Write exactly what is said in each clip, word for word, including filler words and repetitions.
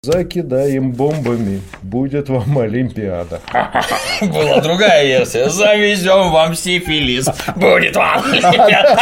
Закидаем бомбами, будет вам Олимпиада. Была другая версия. Завезем вам сифилис, будет вам Олимпиада.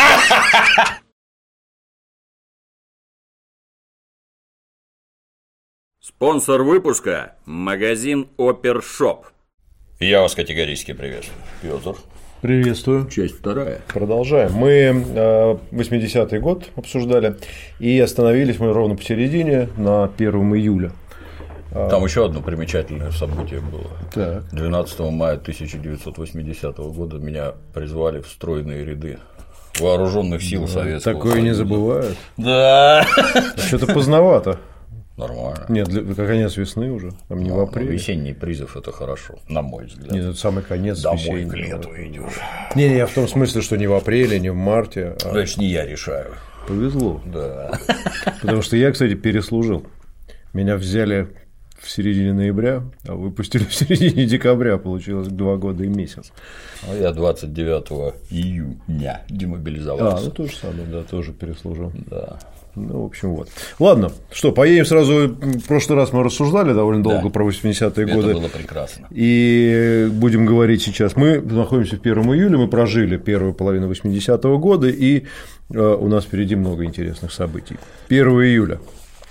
Спонсор выпуска – магазин Опершоп. Я вас категорически приветствую, Пётр. Приветствую. Часть вторая. Продолжаем. Мы восьмидесятый год обсуждали и остановились мы ровно посередине на первого июля. Там еще одно примечательное событие было. Так. двенадцатого мая тысяча девятьсот восьмидесятого года меня призвали в стройные ряды вооруженных сил Советского Такое Союза. не забывают. Да. Что-то поздновато. Нормально. Нет, для конец весны уже, там не ну, в апреле. Весенний призыв – это хорошо, на мой взгляд. Нет, это самый конец домой весеннего. К лету идешь. Не, не, я в том смысле, что не в апреле, не в марте. А... Значит, не я решаю. Повезло. Да. Потому что я, кстати, переслужил. Меня взяли в середине ноября, а выпустили в середине декабря, получилось два года и месяц. А я двадцать девятого июня демобилизовался. А, ну то же самое, да, тоже переслужил. Да. Ну, в общем, вот. Ладно, что, поедем сразу. В прошлый раз мы рассуждали довольно долго да. про восьмидесятые годы. Это было прекрасно. И будем говорить сейчас. Мы находимся в первом июля, мы прожили первую половину восьмидесятого года, и у нас впереди много интересных событий. первого июля.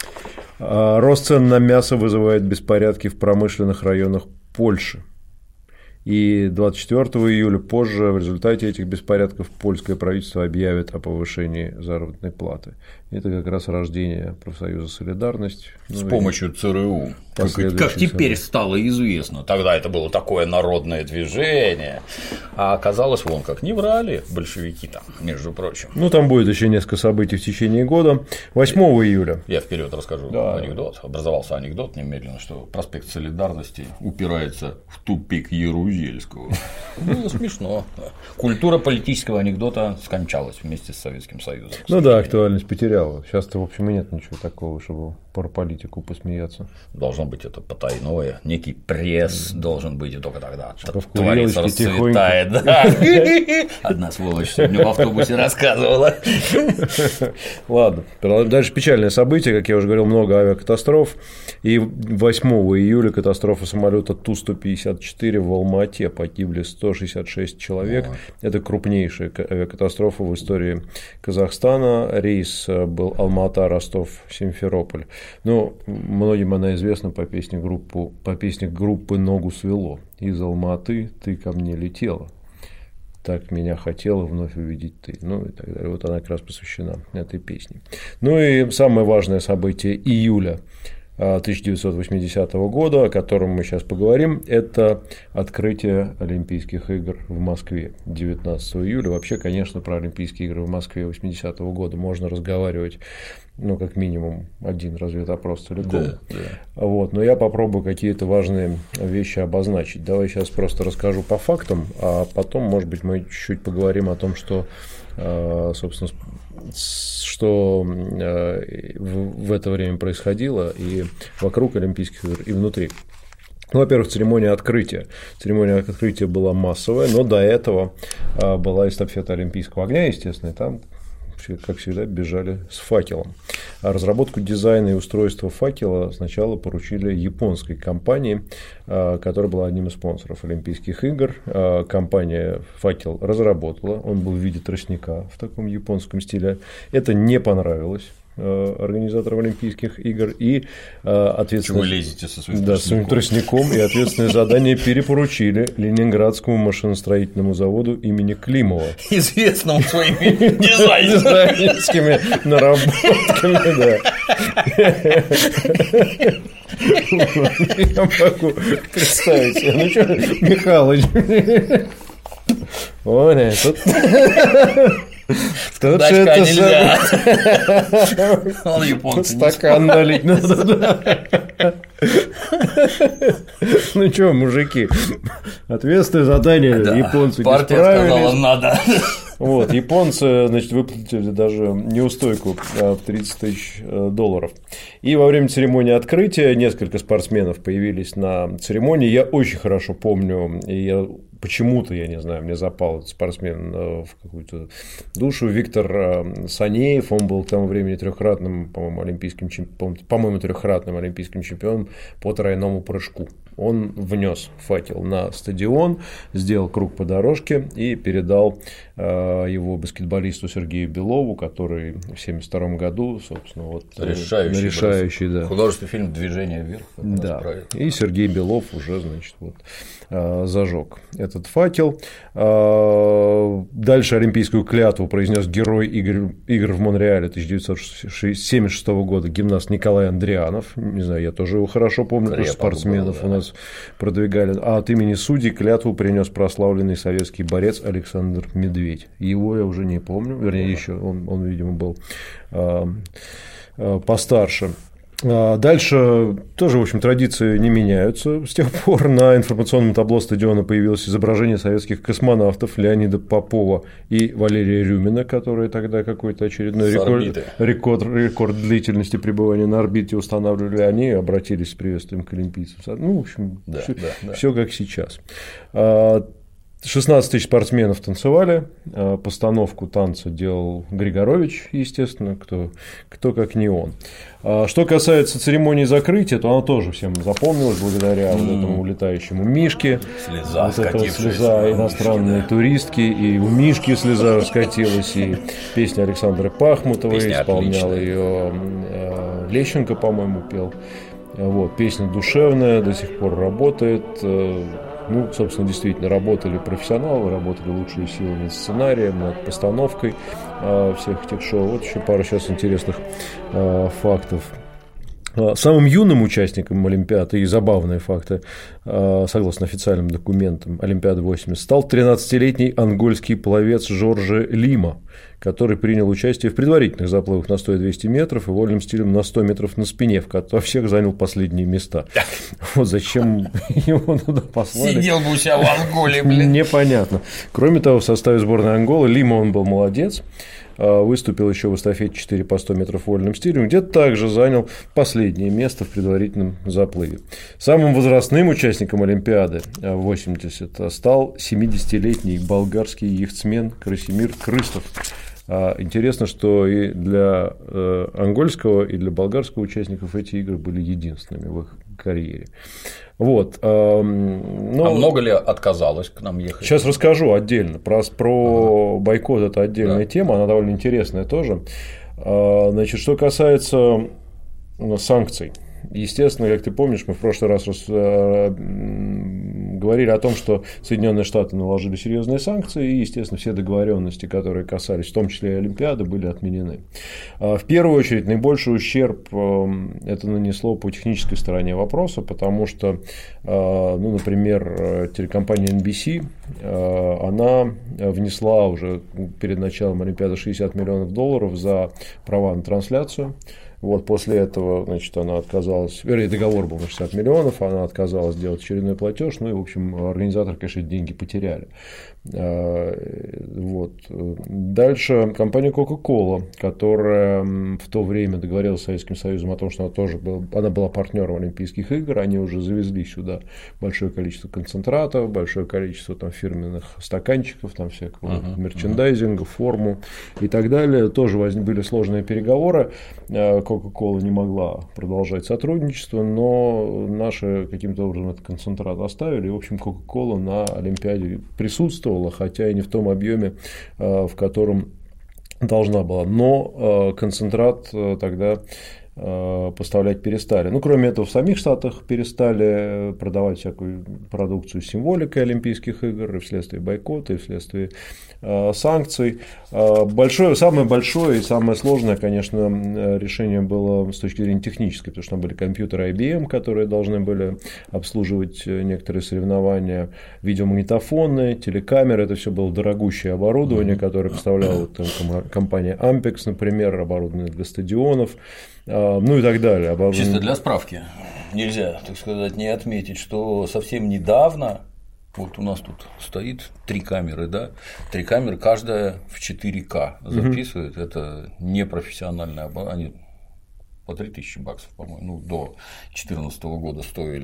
Рост цен на мясо вызывает беспорядки в промышленных районах Польши. И двадцать четвёртого июля позже в результате этих беспорядков польское правительство объявит о повышении заработной платы. Это как раз рождение профсоюза «Солидарность». С ну, помощью ЦРУ. Как, как теперь стало известно. Тогда это было такое народное движение. А оказалось, вон как не врали большевики там, между прочим. Ну, там будет еще несколько событий в течение года. восьмого июля. Я вперед расскажу да. анекдот. Образовался анекдот немедленно, что проспект Солидарности упирается в тупик Ярузельского. Было смешно. Культура политического анекдота скончалась вместе с Советским Союзом. Ну да, актуальность потеряла. Сейчас-то, в общем, и нет ничего такого, чтобы про политику посмеяться. Должно быть это потайное, некий пресс должен быть, и только тогда что творец расцветает. Да. Одна сволочь сегодня в автобусе рассказывала. Ладно, дальше печальное событие, как я уже говорил, много авиакатастроф. И восьмого июля катастрофа самолета Ту сто пятьдесят четыре в Алма-Ате, погибли сто шестьдесят шесть человек. Ой. Это крупнейшая авиакатастрофа в истории Казахстана. Рейс был Алма-Ата, Ростов, Симферополь. Но многим она известна по песне, группу, по песне группы «Ногу свело». Из Алма-Аты ты ко мне летела. Так меня хотела вновь увидеть ты. Ну и так далее. Вот она как раз посвящена этой песне. Ну и самое важное событие июля тысяча девятьсот восьмидесятого года, о котором мы сейчас поговорим, это открытие Олимпийских игр в Москве девятнадцатого июля. Вообще, конечно, про Олимпийские игры в Москве восьмидесятого года можно разговаривать, ну, как минимум, один разведопрос целиком. Да, да. Вот, но я попробую какие-то важные вещи обозначить. Давай сейчас просто расскажу по фактам, а потом, может быть, мы чуть-чуть поговорим о том, что, собственно, что в это время происходило и вокруг Олимпийских игр, и внутри. Ну, во-первых, церемония открытия. Церемония открытия была массовая, но до этого была эстафета Олимпийского огня, естественно, и там, как всегда, бежали с факелом. А разработку дизайна и устройства факела сначала поручили японской компании, которая была одним из спонсоров Олимпийских игр. Компания факел разработала, он был в виде тростника в таком японском стиле. Это не понравилось организаторам Олимпийских игр, и ответственное... Чего вы лезете со своим да, тростником? своим тростником, и ответственное задание перепоручили Ленинградскому машиностроительному заводу имени Климова. Известному своими дизайнерскими наработками, да. Я могу представить себе. Ну что, Михалыч? Ой, тут... Тут Дачка нельзя. Он японцы. Стакан налить надо. Ну что, мужики, ответственное задание японцы не справились. Партия сказала, надо. Вот, японцы, значит, выплатили даже неустойку в тридцать тысяч долларов. И во время церемонии открытия несколько спортсменов появились на церемонии. Я очень хорошо помню, и я почему-то, я не знаю, мне запал этот спортсмен в какую-то душу. Виктор Санеев, он был к тому времени трехкратным, по-моему, олимпийским чемпионом, по-моему, трехкратным олимпийским чемпионом по тройному прыжку. Он внес факел на стадион, сделал круг по дорожке и передал его баскетболисту Сергею Белову, который в семьдесят втором году, собственно, вот решающий, решающий да. художественный фильм «Движение вверх». Да. И Сергей Белов уже, значит, вот, зажег этот факел. Дальше олимпийскую клятву произнес герой игр, игр в Монреале тысяча девятьсот семьдесят шестого года, гимнаст Николай Андрианов. Не знаю, я тоже его хорошо помню, потому что спортсменов был, да. у нас продвигали. А от имени судей клятву принес прославленный советский борец Александр Медведь. Его я уже не помню, вернее, да. еще он, он, видимо, был э, э, постарше. Дальше тоже, в общем, традиции не меняются. С тех пор на информационном табло стадиона появилось изображение советских космонавтов Леонида Попова и Валерия Рюмина, которые тогда какой-то очередной рекорд, рекорд, рекорд длительности пребывания на орбите устанавливали. Они обратились с приветствием к олимпийцам. Ну, в общем, да, все, да, да. все как сейчас. шестнадцать тысяч спортсменов танцевали, постановку танца делал Григорович, естественно, кто, кто как не он. Что касается церемонии закрытия, то она тоже всем запомнилась благодаря вот этому улетающему Мишке. Слеза, вот эта слеза иностранные да. туристки, и у Мишки слеза раскатилась, и песня Александры Пахмутовой, песня исполнял ее Лещенко, по-моему, пел. Вот, песня душевная, до сих пор работает. Ну, собственно, действительно, работали профессионалы, работали лучшие силы над сценарием, над постановкой э, всех этих шоу. Вот еще пару сейчас интересных э, фактов. Самым юным участником Олимпиады, и забавные факты, согласно официальным документам Олимпиады восемьдесят, стал тринадцатилетний ангольский пловец Жорже Лима, который принял участие в предварительных заплывах на сто и двести метров и вольным стилем на сто метров на спине, в котором всех занял последние места. Вот зачем его туда послали. Сидел бы у себя в Анголе, блин. Непонятно. Кроме того, в составе сборной Анголы Лима он был молодец. Выступил еще в эстафете четыре по сто метров вольным стилем, где также занял последнее место в предварительном заплыве. Самым возрастным участником Олимпиады восемьдесят стал семидесятилетний болгарский яхтсмен Красимир Крыстов. Интересно, что и для ангольского, и для болгарского участников эти игры были единственными в их карьере. Вот. Но... А много ли отказалось к нам ехать? Сейчас расскажу отдельно. Про, про ага. бойкот – это отдельная да. тема, она довольно интересная тоже. Значит, что касается санкций. Естественно, как ты помнишь, мы в прошлый раз говорили о том, что Соединенные Штаты наложили серьезные санкции, и, естественно, все договоренности, которые касались, в том числе и Олимпиады, были отменены. В первую очередь, наибольший ущерб это нанесло по технической стороне вопроса, потому что, ну, например, телекомпания эн би си, она внесла уже перед началом Олимпиады шестьдесят миллионов долларов за права на трансляцию. Вот, после этого, значит, она отказалась, вернее, договор был на шестьдесят миллионов, она отказалась делать очередной платеж, ну и, в общем, организаторы, конечно, деньги потеряли. Вот. Дальше компания Coca-Cola, которая в то время договорилась с Советским Союзом о том, что она тоже была, она была партнером Олимпийских игр, они уже завезли сюда большое количество концентратов, большое количество там фирменных стаканчиков, там всякого uh-huh, мерчендайзинга, uh-huh. форму и так далее. Тоже были сложные переговоры. Coca-Cola не могла продолжать сотрудничество, но наши каким-то образом этот концентрат оставили. И, в общем, Coca-Cola на Олимпиаде присутствовала, хотя и не в том объеме, в котором должна была. Но концентрат тогда поставлять перестали. Ну, кроме этого, в самих Штатах перестали продавать всякую продукцию с символикой Олимпийских игр и вследствие бойкота, и вследствие э, санкций. Большое, самое большое и самое сложное, конечно, решение было с точки зрения технической, потому что там были компьютеры ай би эм, которые должны были обслуживать некоторые соревнования, видеомагнитофоны, телекамеры. Это все было дорогущее оборудование, которое поставляла там, компания Ampex, например, оборудование для стадионов. Ну и так далее. Чисто для справки, нельзя, так сказать, не отметить, что совсем недавно, вот у нас тут стоит три камеры, да, три камеры, каждая в четыре ка записывает, угу. Это непрофессиональное оборудование, они по три тысячи баксов, по-моему, ну, до две тысячи четырнадцатого года стоили.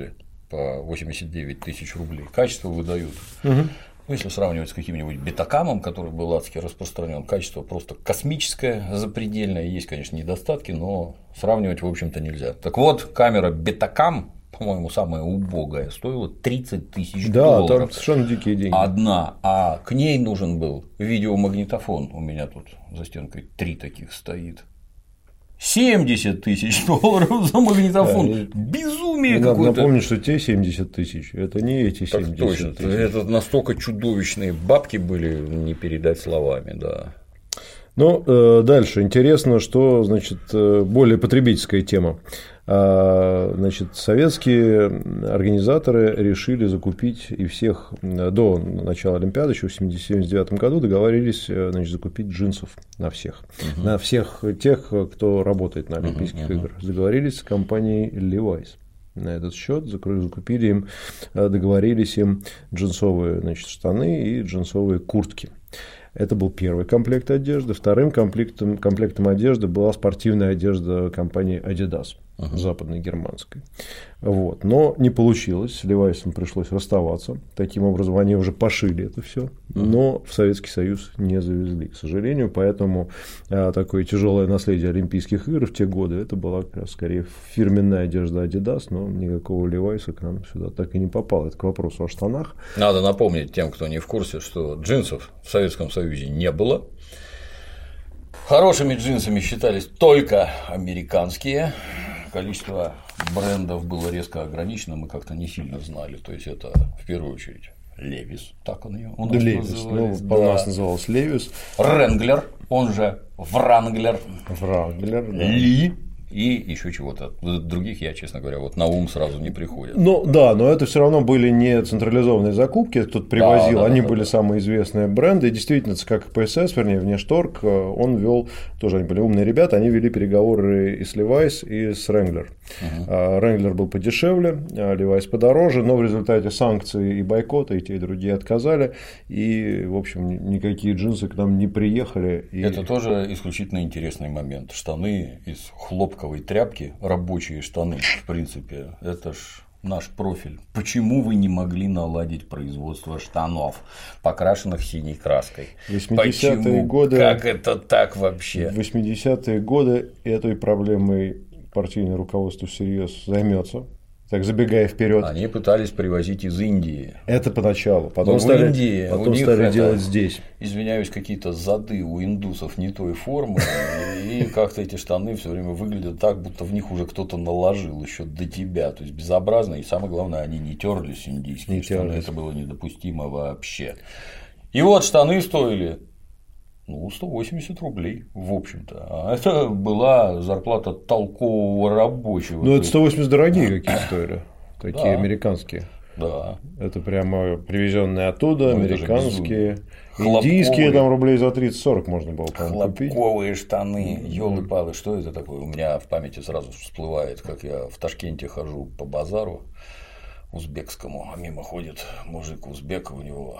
по восемьдесят девять тысяч рублей. Качество выдают. Угу. Ну, если сравнивать с каким-нибудь Бетакамом, который был адски распространен, качество просто космическое, запредельное. Есть, конечно, недостатки, но сравнивать, в общем-то, нельзя. Так вот, камера Бетакам, по-моему, самая убогая, стоила тридцать тысяч долларов. Да, там совершенно дикие деньги. Одна, а к ней нужен был видеомагнитофон. У меня тут за стенкой три таких стоит. семьдесят тысяч долларов за магнитофон. Да, безумие надо какое-то. Напомню, что те семьдесят тысяч, это не эти семьдесят так точно, тысяч. Это настолько чудовищные бабки были, не передать словами, да. Ну, э, дальше. Интересно, что, значит, более потребительская тема. А, значит, советские организаторы решили закупить и всех до начала Олимпиады, еще в семьдесят девятом году договорились, значит, закупить джинсов на всех. Угу. На всех тех, кто работает на Олимпийских угу, играх. Договорились с компанией Levi's. На этот счет закупили им, договорились им джинсовые, значит, штаны и джинсовые куртки. Это был первый комплект одежды. Вторым комплектом, комплектом одежды была спортивная одежда компании Adidas, uh-huh. западно-германской. Вот. Но не получилось, с Levi's пришлось расставаться. Таким образом, они уже пошили это все, uh-huh. но в Советский Союз не завезли, к сожалению. Поэтому а, такое тяжелое наследие Олимпийских игр в те годы это была как раз скорее фирменная одежда Adidas, но никакого Levi's к нам сюда так и не попало. Это к вопросу о штанах. Надо напомнить тем, кто не в курсе, что джинсов в Советском Союзе не было. Хорошими джинсами считались только американские. Количество брендов было резко ограничено, мы как-то не сильно знали. То есть это в первую очередь Levi's, так он ее у нас Levi's, ну, да. У нас назывался Levi's. Wrangler, он же Wrangler. Wrangler, да. Ли. И еще чего-то. Других я, честно говоря, вот на ум сразу не приходит. Ну да, но это все равно были не централизованные закупки, кто-то привозил, да, да, они да, были да. самые известные бренды. И действительно, ЦК КПСС, вернее, Внешторг, он вел, тоже они были умные ребята, они вели переговоры и с Levi's, и с Wrangler. Угу. Wrangler был подешевле, Levi's подороже, но в результате санкций и бойкота и те, и другие отказали. И, в общем, никакие джинсы к нам не приехали. И... Это тоже исключительно интересный момент. Штаны из хлопка тряпки, рабочие штаны, в принципе, это ж наш профиль. Почему вы не могли наладить производство штанов, покрашенных синей краской? восьмидесятые годы, как это так вообще? В восьмидесятые годы этой проблемой партийное руководство всерьез займется. Так, забегая вперед. Они пытались привозить из Индии. Это поначалу. Потом стали, Индии, потом стали делать здесь. Извиняюсь, какие-то зады у индусов не той формы. И как-то эти штаны все время выглядят так, будто в них уже кто-то наложил еще до тебя. То есть безобразно. И самое главное, они не терлись, индийские не штаны. терлись. Это было недопустимо вообще. И вот штаны стоили. Ну, сто восемьдесят рублей, в общем-то. А это была зарплата толкового рабочего. Ну, это сто восемьдесят дорогие какие стоили. Такие да. американские. Да. Это прямо привезенные оттуда, ну, американские. Хлопковые. Индийские там рублей за тридцать-сорок можно было купить. Хлопковые штаны, ёлы-палы, что это такое? У меня в памяти сразу всплывает, как я в Ташкенте хожу по базару узбекскому, а мимо ходит мужик узбек, у него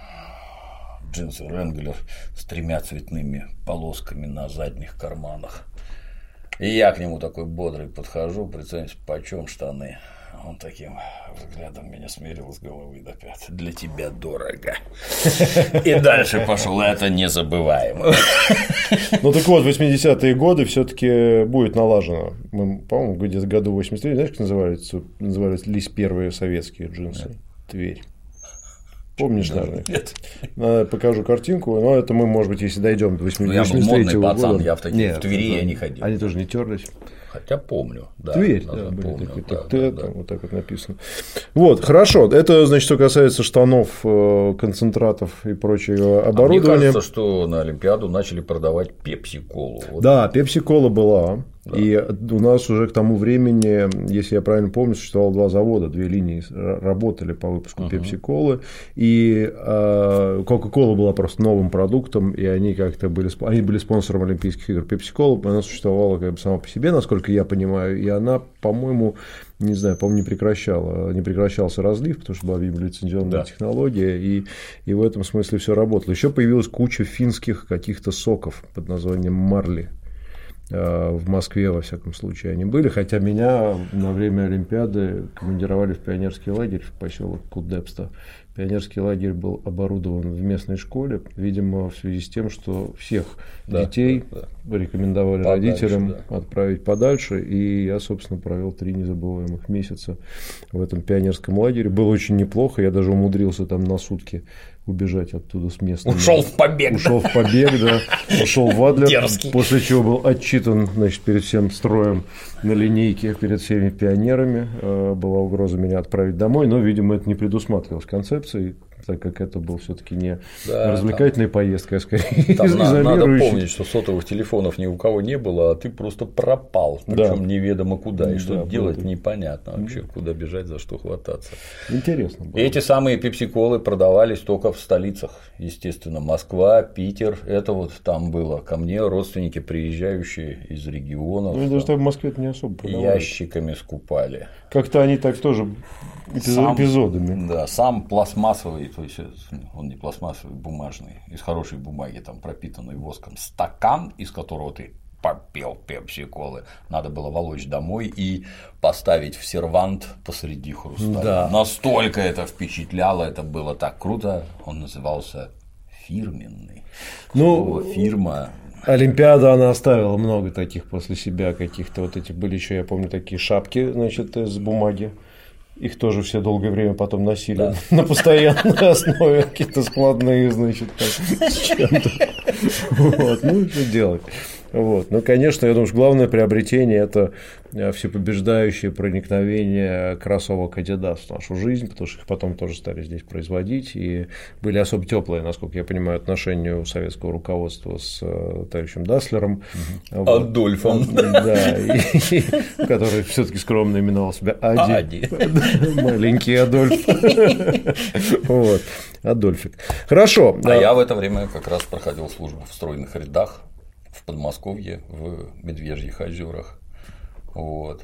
джинсы Wrangler с тремя цветными полосками на задних карманах. И я к нему такой бодрый подхожу, приценимся, почем штаны. Он таким взглядом меня смерил с головы до пят. Для тебя дорого. И дальше пошел. Это незабываемо. Ну так вот, в восьмидесятые годы все-таки будет налажено. Мы, по-моему, где-то в году восемьдесят третьем, знаешь, как назывались, назывались первые советские джинсы? Тверь. Помнишь, наверное? Нет. Покажу картинку, но это мы, может быть, если дойдем до восьмидесятого года. Я был модный пацан, я в, таких, Нет, в Твери я не ходил. Они тоже не терлись. Хотя помню, да. Тверь, да, были помню, такие, да, так, да, да. Вот так вот написано. Вот, хорошо. Это, значит, что касается штанов, концентратов и прочего оборудования. А мне кажется, что на Олимпиаду начали продавать пепси-колу. Вот. Да, пепси-кола была. Да. И у нас уже к тому времени, если я правильно помню, существовало два завода, две линии работали по выпуску uh-huh. пепси-колы. И э, Кока-кола была просто новым продуктом, и они как-то были, они были спонсором Олимпийских игр. Пепси-кола, она существовала как бы сама по себе, насколько я понимаю, и она, по-моему, не знаю, по-моему, не прекращала, не прекращался разлив, потому что была лицензионная да. технология, и, и в этом смысле все работало. Еще появилась куча финских каких-то соков под названием Марли. В Москве, во всяком случае, они были, хотя меня на время Олимпиады командировали в пионерский лагерь в поселок Кудепста. Пионерский лагерь был оборудован в местной школе, видимо, в связи с тем, что всех да, детей да, да. рекомендовали подальше, родителям да. отправить подальше, и я, собственно, провел три незабываемых месяца в этом пионерском лагере. Было очень неплохо, я даже умудрился там на сутки убежать оттуда с местными. Ушел в побег. Ушел да? в побег, да. Ушел в Адлер, Дерзкий. После чего был отчитан, значит, перед всем строем на линейке, перед всеми пионерами. Была угроза меня отправить домой, но, видимо, это не предусматривалось концепцией, так как это был все-таки не да, развлекательная там, поездка, а скорее там надо помнить, что сотовых телефонов ни у кого не было, а ты просто пропал, причем да. неведомо куда, и да, что делать это... непонятно вообще, куда бежать, за что хвататься. Интересно было. Эти самые пепси-колы продавались только в столицах, естественно, Москва, Питер, это вот там было. Ко мне родственники, приезжающие из регионов, ну, даже в Москве это не особо продавали. Ящиками скупали. Как-то они так тоже сам, эпизодами. Да, сам пластмассовый, то есть он не пластмассовый, бумажный, из хорошей бумаги, там пропитанный воском, стакан, из которого ты попил пепси-колы, надо было волочь домой и поставить в сервант посреди хрусталя. Да. Настолько это впечатляло, это было так круто, он назывался фирменный. Ну, слово фирма. Олимпиада, она оставила много таких после себя каких-то вот этих были еще, я помню, такие шапки, значит, из бумаги. Их тоже все долгое время потом носили да. на постоянной основе, какие-то складные, значит, там, с чем-то. Вот, ну, что делать. Вот. Ну, конечно, я думаю, что главное приобретение – это всепобеждающее проникновение кроссовок Adidas в нашу жизнь, потому что их потом тоже стали здесь производить, и были особо теплые, насколько я понимаю, отношения у советского руководства с товарищем Даслером. Угу. Вот. Адольфом. Да, и, и, который все-таки скромно именовал себя Ади. Ади. Маленький Адольф. Вот. Адольфик. Хорошо. А я в это время как раз проходил службу в стройных рядах в Подмосковье, в Медвежьих озерах. Вот.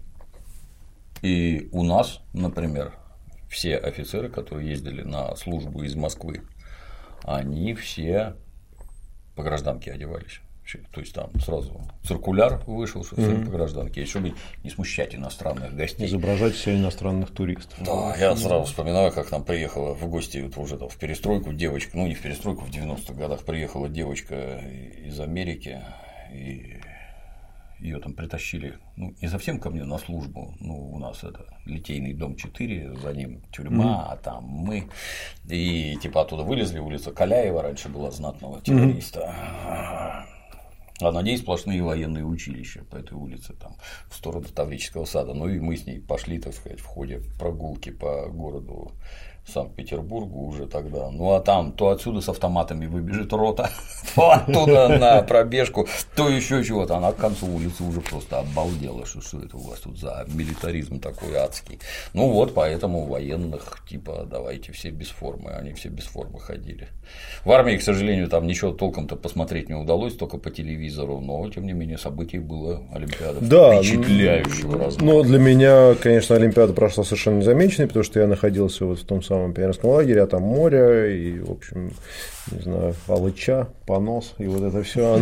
И у нас, например, все офицеры, которые ездили на службу из Москвы, они все по гражданке одевались. То есть там сразу циркуляр вышел, что все mm-hmm. по гражданке, чтобы не смущать иностранных гостей. Изображать все иностранных туристов. Да, я сразу вспоминаю, как нам приехала в гости вот уже там, в перестройку девочка, ну не в перестройку, в девяностых годах приехала девочка из Америки, и ее там притащили, ну, не совсем ко мне на службу, ну, у нас это Литейный дом четыре, за ним тюрьма, mm-hmm. а там мы, и типа оттуда вылезли, улица Каляева раньше была, знатного террориста. Mm-hmm. А на ней сплошные военные училища по этой улице, там, в сторону Таврического сада. Ну и мы с ней пошли, так сказать, в ходе прогулки по городу Санкт-Петербургу уже тогда. Ну а там то отсюда с автоматами выбежит рота, то оттуда на пробежку, то еще чего-то. Она к концу улицы уже просто обалдела, что, что это у вас тут за милитаризм такой адский. Ну вот, поэтому военных типа давайте все без формы, они все без формы ходили. В армии, к сожалению, там ничего толком-то посмотреть не удалось, только по телевизору, но тем не менее событий было Олимпиада да, впечатляющего размера. Ну для меня, конечно, Олимпиада прошла совершенно незамеченной, потому что я находился вот в том самом в пионерском лагере, а там море, и, в общем, не знаю, алыча, понос, и вот это все.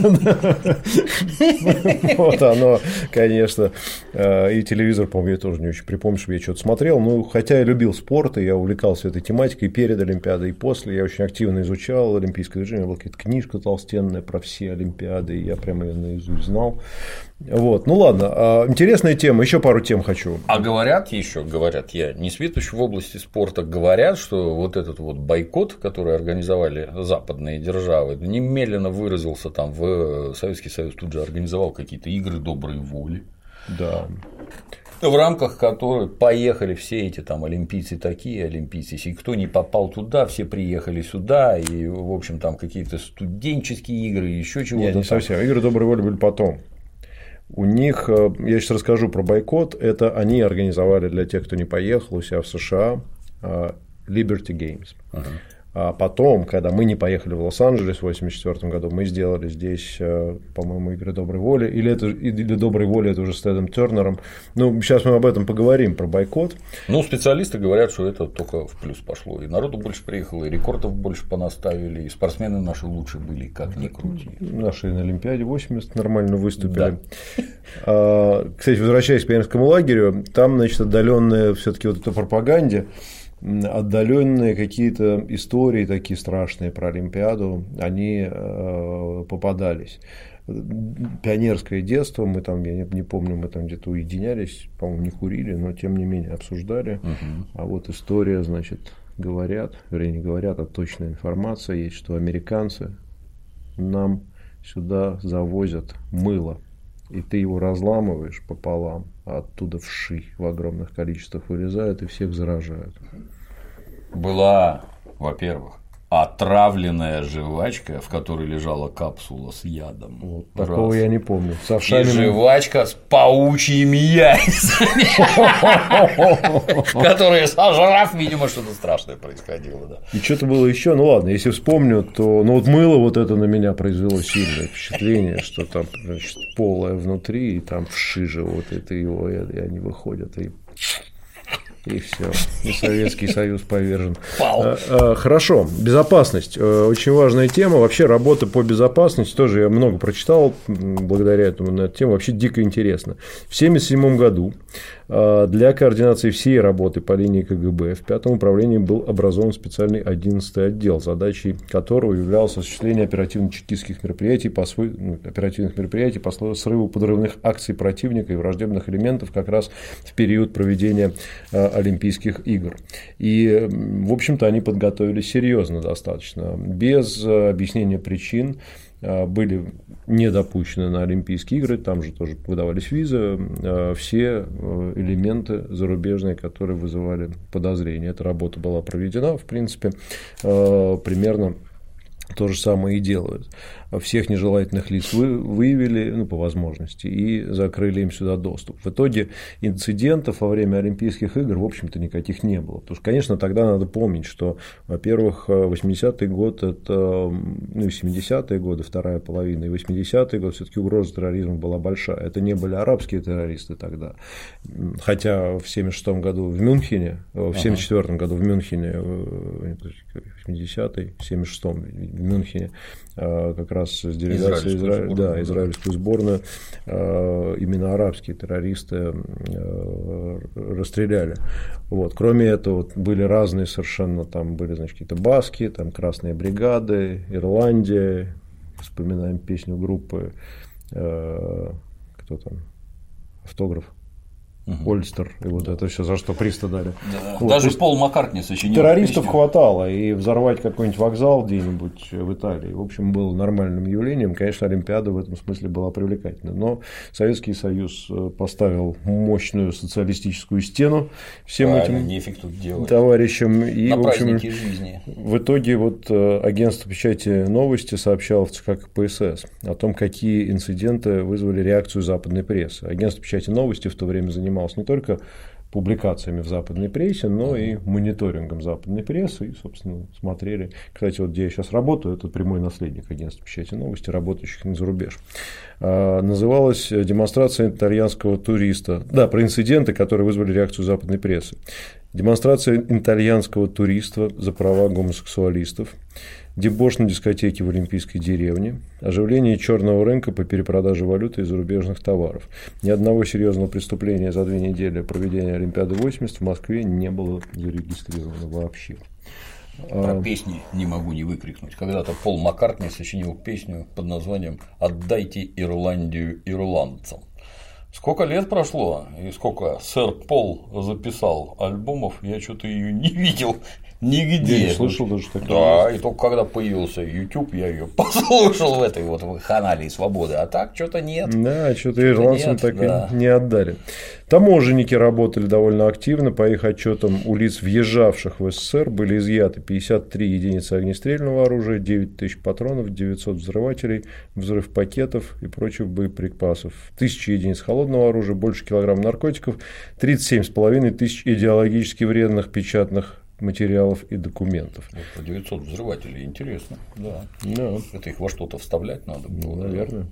Вот оно, конечно. И телевизор, по-моему, я тоже не очень припомню, чтобы я что-то смотрел. Ну, хотя я любил спорт, и я увлекался этой тематикой перед Олимпиадой, и после. Я очень активно изучал олимпийское движение. У меня была какая-то книжка толстенная про все Олимпиады, и я прямо ее наизусть знал. Вот, ну ладно, интересная тема, еще пару тем хочу. А говорят еще, говорят, я не сведущ в области спорта, говорят, что вот этот вот бойкот, который организовали западные державы, немедленно выразился там в Советский Союз, тут же организовал какие-то игры доброй воли. Да. В рамках которой поехали все эти там олимпийцы такие, олимпийцы, и кто не попал туда, все приехали сюда, и, в общем, там какие-то студенческие игры, еще чего-то. Нет, не совсем. Игры доброй воли были потом. У них, я сейчас расскажу про бойкот, это они организовали для тех, кто не поехал у себя в США, Liberty Games. Uh-huh. А потом, когда мы не поехали в Лос-Анджелес в восемьдесят четвёртом году, мы сделали здесь, по-моему, «Игры доброй воли», или это или «Доброй воли» это уже с Тедом Тернером. Ну, сейчас мы об этом поговорим, про бойкот. Ну, специалисты говорят, что это только в плюс пошло. И народу больше приехало, и рекордов больше понаставили, и спортсмены наши лучше были, как ни крути. Наши на Олимпиаде восемьдесят нормально выступили. Да. Кстати, возвращаясь к пионерскому лагерю, там, значит, отдаленная все-таки вот эта пропаганде, отдаленные какие-то истории такие страшные про Олимпиаду, они попадались. Пионерское детство, мы там, я не помню, мы там где-то уединялись, по-моему, не курили, но тем не менее обсуждали. Угу. А вот история, значит, говорят, вернее, не говорят, а точная информация есть, что американцы нам сюда завозят мыло, и ты его разламываешь пополам, а оттуда вши в огромных количествах вылезают и всех заражают. Была, во-первых, отравленная жвачка, в которой лежала капсула с ядом. Вот, такого я не помню. С овшами... И жвачка с паучьими яйцами, которые, сожрав, видимо, что-то страшное происходило. И что-то было еще. Ну ладно, если вспомню, то ну вот мыло вот это на меня произвело сильное впечатление, что там, значит, полое внутри, и там вши живут, это его, и они выходят и. И все, и Советский Союз повержен. Хорошо, безопасность. Очень важная тема. Вообще работа по безопасности тоже я много прочитал благодаря этому на эту тему. Вообще дико интересно. В семьдесят седьмом году для координации всей работы по линии ка гэ бэ в пятом управлении был образован специальный одиннадцатый отдел, задачей которого являлось осуществление оперативно-чекистских мероприятий по, свой... ну, оперативных мероприятий по срыву подрывных акций противника и враждебных элементов как раз в период проведения Олимпийских игр. И, в общем-то, они подготовились серьезно достаточно, без объяснения причин. Были не допущены на Олимпийские игры, там же тоже выдавались визы, все элементы зарубежные, которые вызывали подозрения. Эта работа была проведена, в принципе, примерно то же самое и делают. Всех нежелательных лиц вы, выявили, ну, по возможности, и закрыли им сюда доступ. В итоге инцидентов во время Олимпийских игр, в общем-то, никаких не было. Потому что, конечно, тогда надо помнить, что, во-первых, восьмидесятый год, это, ну, и семидесятые годы, вторая половина, и восьмидесятый год, все-таки угроза терроризма была большая. Это не были арабские террористы тогда. Хотя в семьдесят шестом году в Мюнхене, в семьдесят четвёртом году в Мюнхене, восьмидесятый, в семьдесят шестом в Мюнхене, как раз с делегацией Изра... да, израильскую сборную, именно арабские террористы расстреляли. Вот. Кроме этого, вот, были разные совершенно, там были, значит, какие-то баски, там красные бригады, Ирландия, вспоминаем песню группы, кто там, автограф. Угу. Ольстер, и вот да. Это все за что приз дали. Да. Вот, даже Пол Маккартни сочинил. Террористов песню хватало, и взорвать какой-нибудь вокзал где-нибудь в Италии, в общем, было нормальным явлением. Конечно, Олимпиада в этом смысле была привлекательна. Но Советский Союз поставил мощную социалистическую стену всем Правильно, этим нефиг тут делать. Товарищам. И, на в общем, жизни. В итоге вот агентство печати новости сообщало в ЦК ка пэ эс эс о том, какие инциденты вызвали реакцию западной прессы. Агентство печати новости в то время занималось не только публикациями в западной прессе, но и мониторингом западной прессы, и, собственно, смотрели. Кстати, вот где я сейчас работаю, это прямой наследник агентства печати новости, работающих на зарубеж. Называлась «Демонстрация итальянского туриста». Да, про инциденты, которые вызвали реакцию западной прессы. Демонстрация итальянского туриста за права гомосексуалистов, дебош на дискотеке в Олимпийской деревне, оживление черного рынка по перепродаже валюты и зарубежных товаров. Ни одного серьезного преступления за две недели проведения Олимпиады восемьдесят в Москве не было зарегистрировано вообще. Про песни не могу не выкрикнуть. Когда-то Пол Маккартни сочинил песню под названием «Отдайте Ирландию ирландцам». Сколько лет прошло, и сколько сэр Пол записал альбомов, я что-то ее не видел нигде. Я не слышал даже такого. Да, и только когда появился YouTube, я ее послушал в этой вот ханалии свободы, а так что-то нет. Да, что-то ирландцам так да. и не отдали. Таможенники работали довольно активно. По их отчетам, у лиц, въезжавших в эс эс эс эр, были изъяты пятьдесят три единицы огнестрельного оружия, девять тысяч патронов, девятьсот взрывателей, взрывпакетов и прочих боеприпасов, тысяча единиц холодного оружия, больше килограмм наркотиков, тридцать семь с половиной тысяч идеологически вредных печатных материалов и документов. Вот по девятьсот взрывателей интересно, да. Да. Это их во что-то вставлять надо было. Ну, наверное.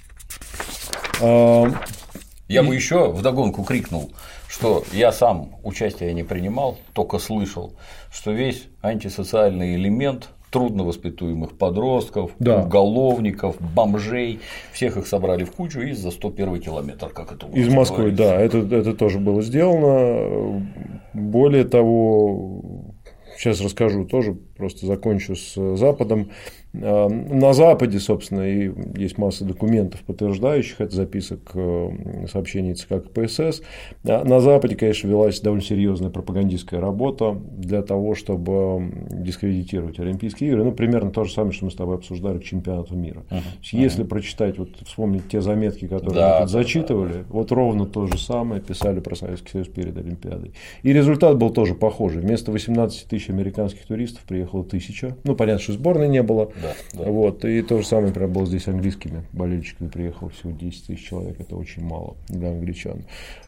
А... Я и... бы еще вдогонку крикнул, что я сам участия не принимал, только слышал, что весь антисоциальный элемент трудновоспитуемых подростков, да. уголовников, бомжей, всех их собрали в кучу и за сто первый километр, как это у нас из Москвы, говорится. Да, это, это тоже было сделано. Более того, сейчас расскажу тоже, просто закончу с Западом. На Западе, собственно, и есть масса документов, подтверждающих это, записок, сообщений ЦК КПСС. На Западе, конечно, велась довольно серьезная пропагандистская работа для того, чтобы дискредитировать Олимпийские игры. Ну, примерно то же самое, что мы с тобой обсуждали к чемпионату мира. Uh-huh. Если uh-huh. прочитать, вот вспомнить те заметки, которые да, мы тут да, зачитывали, да. вот ровно то же самое писали про Советский Союз перед Олимпиадой. И результат был тоже похожий. Вместо восемнадцати тысяч американских туристов приехало тысяча. Ну, понятно, что сборной не было. Да. Да. Вот, и то же самое, например, было здесь английскими болельщиками, приехало всего десять тысяч человек, это очень мало для англичан.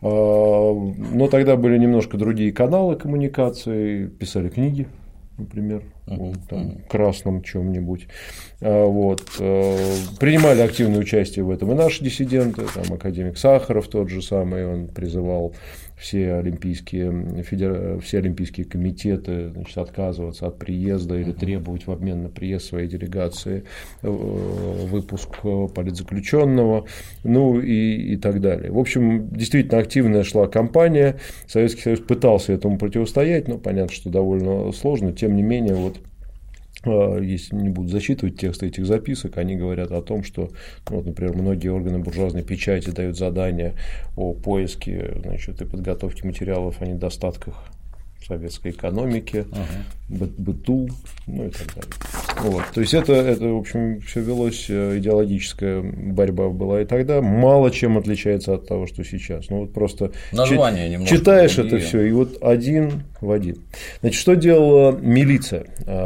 Но тогда были немножко другие каналы коммуникации, писали книги, например, uh-huh. там, красном чем-нибудь. Вот. Принимали активное участие в этом и наши диссиденты, там академик Сахаров тот же самый, он призывал все олимпийские, федер... все олимпийские комитеты, значит, отказываться от приезда или требовать в обмен на приезд своей делегации выпуск политзаключенного, ну и, и так далее. В общем, действительно активная шла кампания, Советский Союз пытался этому противостоять, но понятно, что довольно сложно, тем не менее, вот если не буду зачитывать тексты этих записок, они говорят о том, что, ну, вот, например, многие органы буржуазной печати дают задания о поиске, значит, и подготовке материалов о недостатках советской экономики, ага. быту, ну и так далее. Вот. То есть это, это, в общем, все велось, идеологическая борьба была и тогда, мало чем отличается от того, что сейчас. Ну вот просто название немножко читаешь другие. Это все, и вот один в один. Значит, что делала милиция?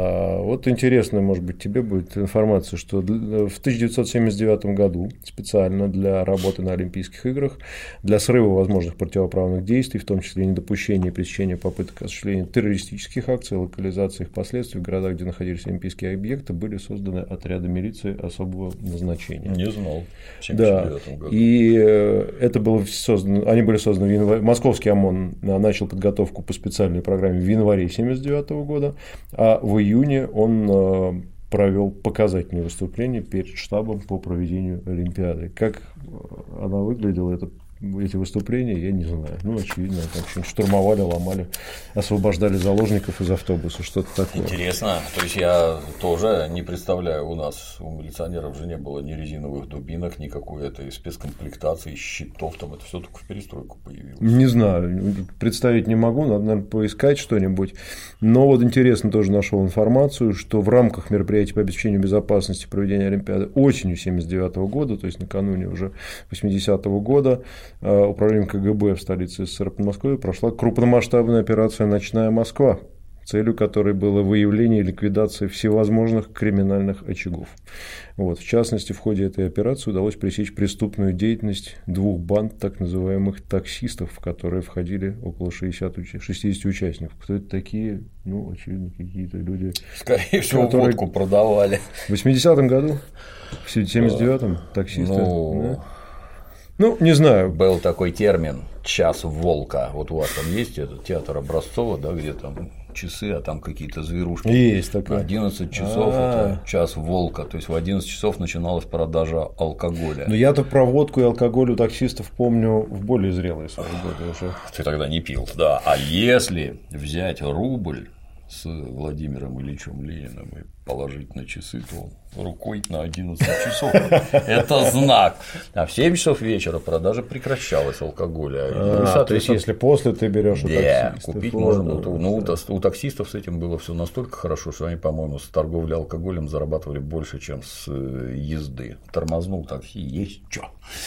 Вот интересно, может быть, тебе будет информация, что в тысяча девятьсот семьдесят девятом году специально для работы на Олимпийских играх, для срыва возможных противоправных действий, в том числе недопущения и пресечения попыток осуществления террористических акций, локализации их последствий в городах, где находились олимпийские объекты, были созданы отряды милиции особого назначения. Не знал. Да. Году. И это было создано, они были созданы в январе. Московский ОМОН начал подготовку по специальной программе в январе семьдесят девятого года, а в июне он провел показательные выступления перед штабом по проведению Олимпиады. Как она выглядела, это эти выступления, я не знаю. Ну, очевидно, там что-нибудь штурмовали, ломали, освобождали заложников из автобуса, что-то такое. Интересно. То есть я тоже не представляю, у нас у милиционеров же не было ни резиновых дубинок, ни какой-то спецкомплектации, щитов, там это все только в перестройку появилось. Не знаю, представить не могу, надо, наверное, поискать что-нибудь. Но вот интересно, тоже нашел информацию, что в рамках мероприятий по обеспечению безопасности проведения Олимпиады осенью семьдесят девятого года, то есть накануне уже восьмидесятого года, управлением КГБ в столице СССР под Москвой прошла крупномасштабная операция «Ночная Москва», целью которой было выявление и ликвидация всевозможных криминальных очагов. Вот. В частности, в ходе этой операции удалось пресечь преступную деятельность двух банд так называемых таксистов, в которые входили около шестидесяти участников. Кто это такие? Ну, очевидно, какие-то люди. Скорее всего, которые... водку продавали. В восьмидесятом году? В семьдесят девятом таксисты? Ну... Да? Ну, не знаю. Был такой термин «час волка». Вот у вас там есть этот театр Образцова, да, где там часы, а там какие-то зверушки. Есть такое. одиннадцать часов это час волка. То есть в одиннадцать часов начиналась продажа алкоголя. Но я-то про водку и алкоголь у таксистов помню в более зрелые свои годы уже. Ты тогда не пил, да. А если взять рубль с Владимиром Ильичем Лениным и положить на часы, то рукой на одиннадцать часов. Это знак. А в семь часов вечера продажа прекращалась алкоголя. А, ну, то есть, если после ты берешь у да, таксистов. Купить можно было. Ну, у таксистов с этим было все настолько хорошо, что они, по-моему, с торговли алкоголем зарабатывали больше, чем с езды. Тормознул такси, есть что?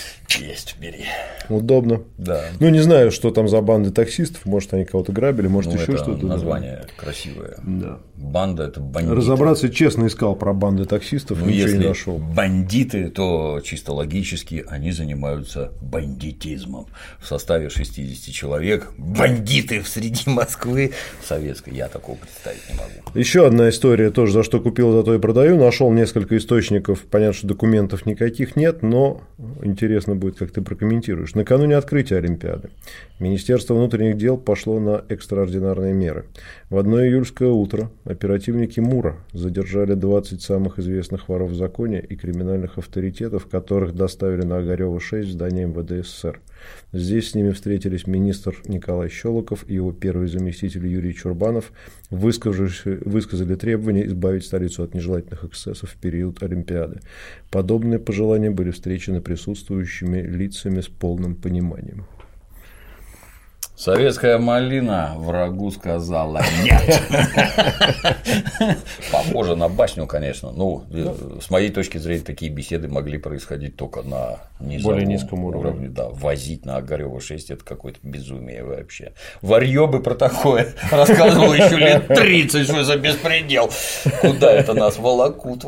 Есть, бери. Удобно. Да. Ну, не знаю, что там за банды таксистов. Может, они кого-то грабили, может, ну, еще это что-то. Название красивое. Да. Банда – это бандиты. Разобраться кажется, честно искал про банды таксистов, ну, ничего если не нашел. Бандиты, то чисто логически они занимаются бандитизмом. В составе шестьдесят человек бандиты среди Москвы советской. Я такого представить не могу. Еще одна история тоже, за что купил, за то и продаю. Нашел несколько источников. Понятно, что документов никаких нет, но интересно будет, как ты прокомментируешь. Накануне открытия Олимпиады Министерство внутренних дел пошло на экстраординарные меры. В одно июльское утро оперативники МУРа задержали двадцать самых известных воров в законе и криминальных авторитетов, которых доставили на Огарёва шесть в здание эм вэ дэ эс эс эс эр. Здесь с ними встретились министр Николай Щелоков и его первый заместитель Юрий Чурбанов, высказали требование избавить столицу от нежелательных эксцессов в период Олимпиады. Подобные пожелания были встречены присутствующими лицами с полным пониманием. Советская малина врагу сказала нет. Похоже на басню, конечно. Ну, с моей точки зрения, такие беседы могли происходить только на низовом, более низком уровне. уровне да. Возить на Огарёва шесть – это какое-то безумие вообще. Варьё бы про такое рассказывал еще лет тридцать, что за беспредел. Куда это нас волокут?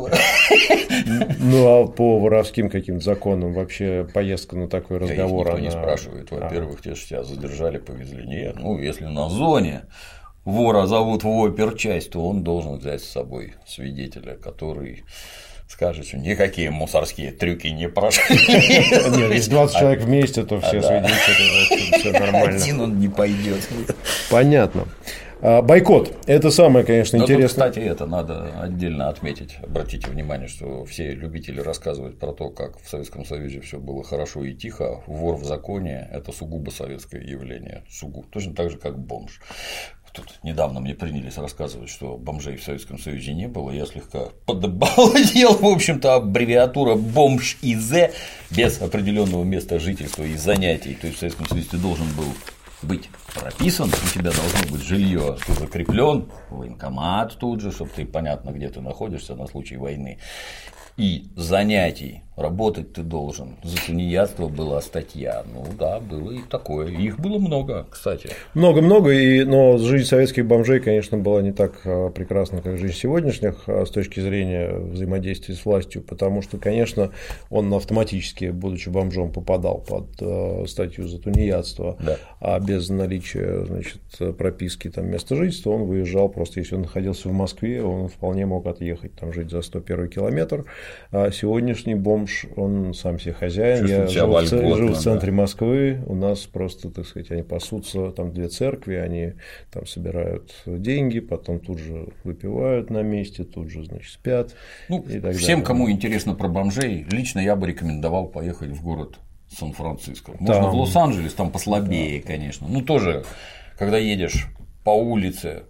Ну, а по воровским каким-то законам вообще поездка на такой разговор? Никто не спрашивает. Во-первых, те, что тебя задержали, повезли. Нет, ну, если на зоне вора зовут в оперчасть, то он должен взять с собой свидетеля, который скажет, что никакие мусорские трюки не прошли. Нет, если двадцать человек вместе, то все свидетели, все нормально. Один он не пойдет. Понятно. Бойкот – это самое, конечно, интересное. Тут, кстати, это надо отдельно отметить. Обратите внимание, что все любители рассказывают про то, как в Советском Союзе все было хорошо и тихо. Вор в законе – это сугубо советское явление. Сугубо. Точно так же, как бомж. Тут недавно мне принялись рассказывать, что бомжей в Советском Союзе не было. Я слегка подобалдел. В общем-то, аббревиатура бомж ИЗ без определенного места жительства и занятий. То есть в Советском Союзе ты должен был быть прописан, у тебя должно быть жилье, ты закреплен, военкомат тут же, чтобы ты понятно, где ты находишься на случай войны. И занятий работать ты должен. За тунеядство была статья. Ну да, было и такое. Их было много, кстати. Много-много, и... но жизнь советских бомжей, конечно, была не так прекрасна, как жизнь сегодняшних с точки зрения взаимодействия с властью, потому что, конечно, он автоматически, будучи бомжом, попадал под статью за тунеядство, да. А без наличия, значит, прописки там, места жительства он выезжал, просто если он находился в Москве, он вполне мог отъехать, там, жить за сто первый километр. А сегодняшний бомж, он сам себе хозяин. Чувствует Я вольготно, живу, живу в центре да. Москвы, у нас просто, так сказать, они пасутся, там две церкви, они там собирают деньги, потом тут же выпивают на месте, тут же, значит, спят. Ну, и так всем, далее. Кому интересно про бомжей, лично я бы рекомендовал поехать в город Сан-Франциско. Можно там... в Лос-Анджелес, там послабее, да. Конечно. Ну, тоже, когда едешь по улице,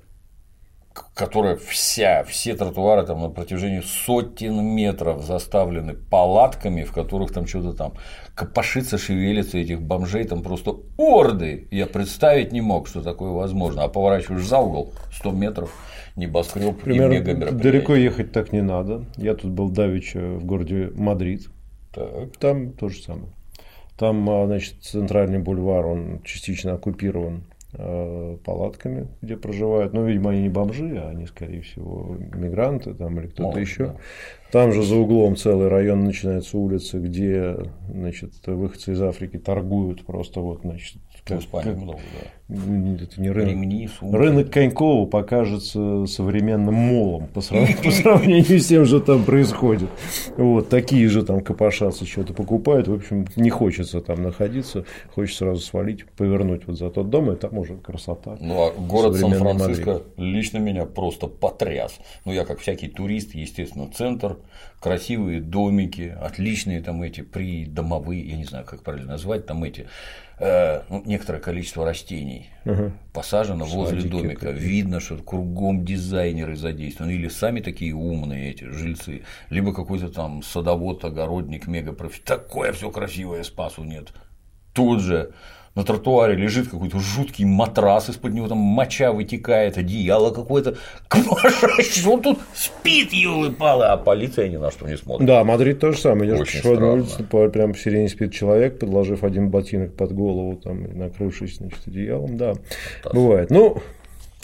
которая вся, все тротуары там на протяжении сотен метров заставлены палатками, в которых там что-то там копошится, шевелится этих бомжей, там просто орды. Я представить не мог, что такое возможно. А поворачиваешь за угол сто метров, небоскреб и мега мероприятие. Далеко ехать так не надо. Я тут был давеча в городе Мадрид. Так. Там то же самое. Там, значит, центральный бульвар, он частично оккупирован палатками, где проживают. Ну, видимо, они не бомжи, а они, скорее всего, мигранты там, или кто-то еще. Да. Там же за углом целый район начинается улица, где, значит, выходцы из Африки торгуют просто вот, значит, как, как, много, да. Это не рынок. Ремни, рынок Конькова покажется современным молом по сравнению, по сравнению с тем, что там происходит. Вот, такие же там копошатся, что-то покупают. В общем, не хочется там находиться, хочется сразу свалить, повернуть вот за тот дом, и там уже красота. Ну, а город Сан-Франциско лично меня просто потряс. Ну, я как всякий турист, естественно, центр, красивые домики, отличные там эти придомовые, я не знаю, как правильно назвать, там эти э, ну, некоторое количество растений угу. посажено возле Садики, домика. Это... Видно, что кругом дизайнеры задействованы, или сами такие умные эти жильцы, либо какой-то там садовод, огородник, мегапрофи. Такое все красивое, спасу нет. Тут же на тротуаре лежит какой-то жуткий матрас, из-под него там моча вытекает, одеяло какое-то, квашащее, он тут спит, ёлы-палы, а полиция ни на что не смотрит. Да, Мадрид то же самое, идёшь пешеходной улице, прямо посередине спит человек, подложив один ботинок под голову, там, и накрывшись, значит, одеялом, да, так. Бывает. Ну,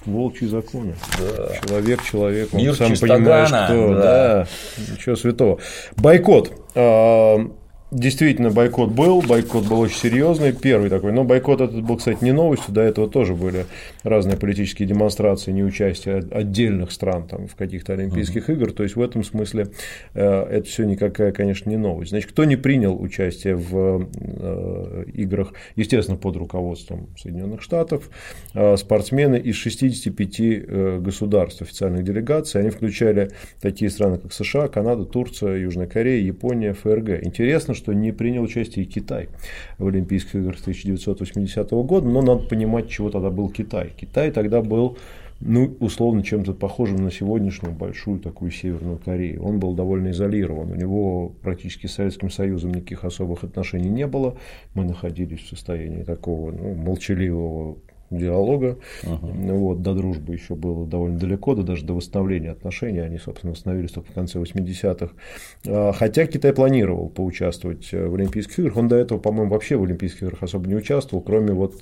волчьи законы. Да. Человек, человек, он Мир сам чистогана, понимаешь, кто. Да. Да. Ничего святого. Бойкот. Действительно, бойкот был, бойкот был очень серьезный, первый такой, но бойкот этот был, кстати, не новостью, до этого тоже были разные политические демонстрации, неучастие отдельных стран там, в каких-то Олимпийских uh-huh. играх, то есть в этом смысле э, это все никакая, конечно, не новость. Значит, кто не принял участие в э, играх, естественно, под руководством Соединенных Штатов, э, спортсмены из шестидесяти пяти э, государств, официальных делегаций, они включали такие страны, как США, Канада, Турция, Южная Корея, Япония, ФРГ. Интересно, что не принял участие и Китай в Олимпийских играх тысяча девятьсот восьмидесятого года, но надо понимать, чего тогда был Китай. Китай тогда был, ну, условно, чем-то похожим на сегодняшнюю большую такую Северную Корею. Он был довольно изолирован, у него практически с Советским Союзом никаких особых отношений не было, мы находились в состоянии такого, ну, молчаливого диалога, uh-huh. вот, до дружбы еще было довольно далеко, да даже до восстановления отношений, они, собственно, восстановились только в конце восьмидесятых. Хотя Китай планировал поучаствовать в Олимпийских играх, он до этого, по-моему, вообще в Олимпийских играх особо не участвовал, кроме вот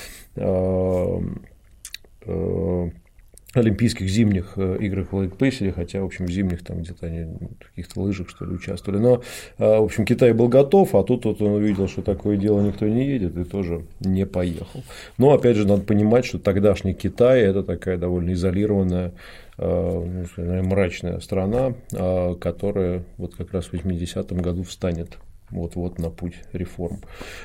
э, э, олимпийских зимних играх в Лейк Плэйсиде, хотя, в общем, в зимних там где-то они в каких-то лыжах, что ли, участвовали. Но, в общем, Китай был готов, а тут вот он увидел, что такое дело никто не едет, и тоже не поехал. Но, опять же, надо понимать, что тогдашний Китай – это такая довольно изолированная, наверное, мрачная страна, которая вот как раз в восьмидесятом году встанет вот-вот на путь реформ.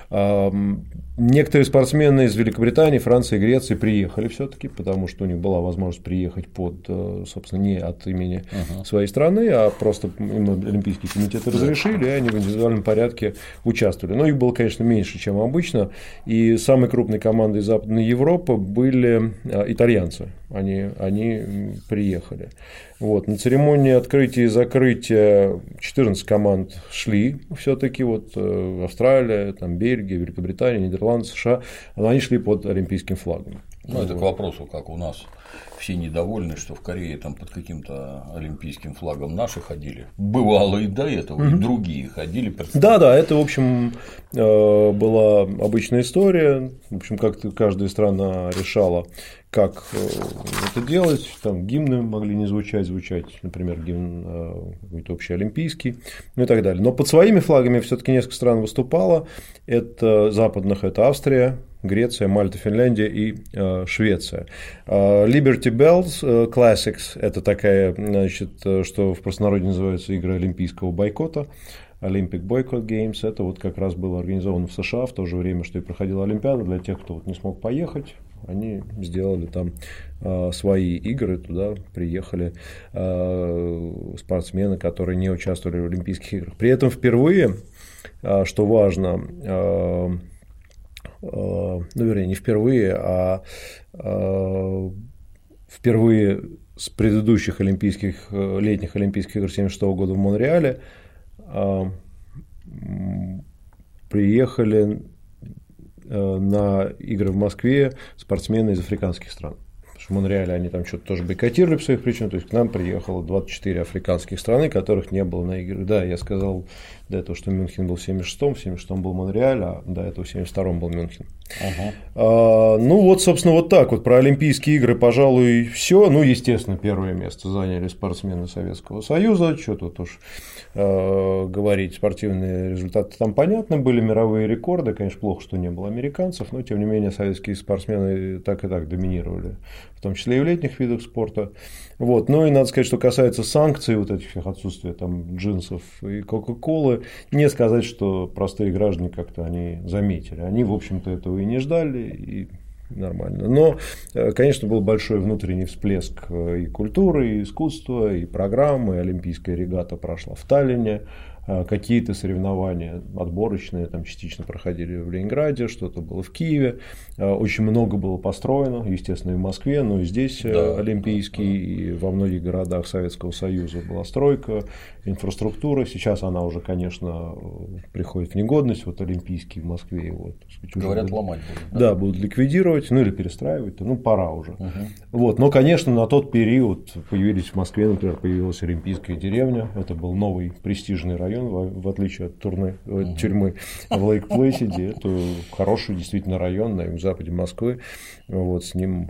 Некоторые спортсмены из Великобритании, Франции, Греции приехали все-таки, потому что у них была возможность приехать под, собственно, не от имени uh-huh. своей страны, а просто им Олимпийский комитет разрешили, и они в индивидуальном порядке участвовали. Но их было, конечно, меньше, чем обычно. И самой крупной командой Западной Европы были итальянцы. Они, они приехали. Вот. На церемонии открытия и закрытия четырнадцать команд шли все-таки. Вот, Австралия, там, Бельгия, Великобритания, Нидерланды, США. Но они шли под олимпийским флагом. Ну, вот. Это к вопросу, как у нас все недовольны, что в Корее там под каким-то олимпийским флагом наши ходили. Бывало и до этого, mm-hmm. и другие ходили. Да, да, это, в общем, была обычная история. В общем, как-то каждая страна решала, как это делать. Там гимны могли не звучать, звучать, например, гимн какой-то общеолимпийский, ну и так далее. Но под своими флагами все-таки несколько стран выступало. Это западных, это Австрия, Греция, Мальта, Финляндия и э, Швеция. Liberty Bells Classics – это такая, значит, что в простонародье называется игры олимпийского бойкота. Olympic Boycott Games. Это вот как раз было организовано в США в то же время, что и проходила Олимпиада. Для тех, кто вот не смог поехать, они сделали там э, свои игры, туда приехали э, спортсмены, которые не участвовали в Олимпийских играх. При этом впервые, э, что важно, э, ну, вернее, не впервые, а впервые с предыдущих олимпийских, летних Олимпийских игр семьдесят шестого года в Монреале приехали на игры в Москве спортсмены из африканских стран. В Монреале они там что-то тоже бойкотировали по своих причинам, то есть к нам приехало двадцать четыре африканских страны, которых не было на играх. Да, я сказал до этого, что Мюнхен был в семьдесят шестом, в семьдесят шестом был Монреаль, а до этого в семьдесят втором был Мюнхен. Uh-huh. А, ну вот, собственно, вот так вот про Олимпийские игры, пожалуй, все. Ну, естественно, первое место заняли спортсмены Советского Союза, что тут уж э, говорить, спортивные результаты там понятны, были мировые рекорды, конечно, плохо, что не было американцев, но тем не менее советские спортсмены так и так доминировали, в том числе и в летних видах спорта. Вот. Ну и надо сказать, что касается санкций, вот этих всех отсутствия там джинсов и кока-колы, не сказать, что простые граждане как-то они заметили. Они, в общем-то, этого и не ждали, и нормально. Но, конечно, был большой внутренний всплеск и культуры, и искусства, и программы. И олимпийская регата прошла в Таллине. Какие-то соревнования отборочные там частично проходили в Ленинграде, что-то было в Киеве. Очень много было построено, естественно, и в Москве, но и здесь да, олимпийский, да, да. И во многих городах Советского Союза была стройка, инфраструктура. Сейчас она уже, конечно, приходит в негодность. Вот олимпийский в Москве его, так сказать, говорят, будут, ломать будут. Да? Да, будут ликвидировать, ну или перестраивать. Ну, пора уже. Угу. Вот. Но, конечно, на тот период появились в Москве, например, появилась Олимпийская деревня. Это был новый престижный район, в отличие от турне, uh-huh. тюрьмы в Лейк-Плэйсиде. Это хороший действительно район на юго-западе Москвы. Вот, с ним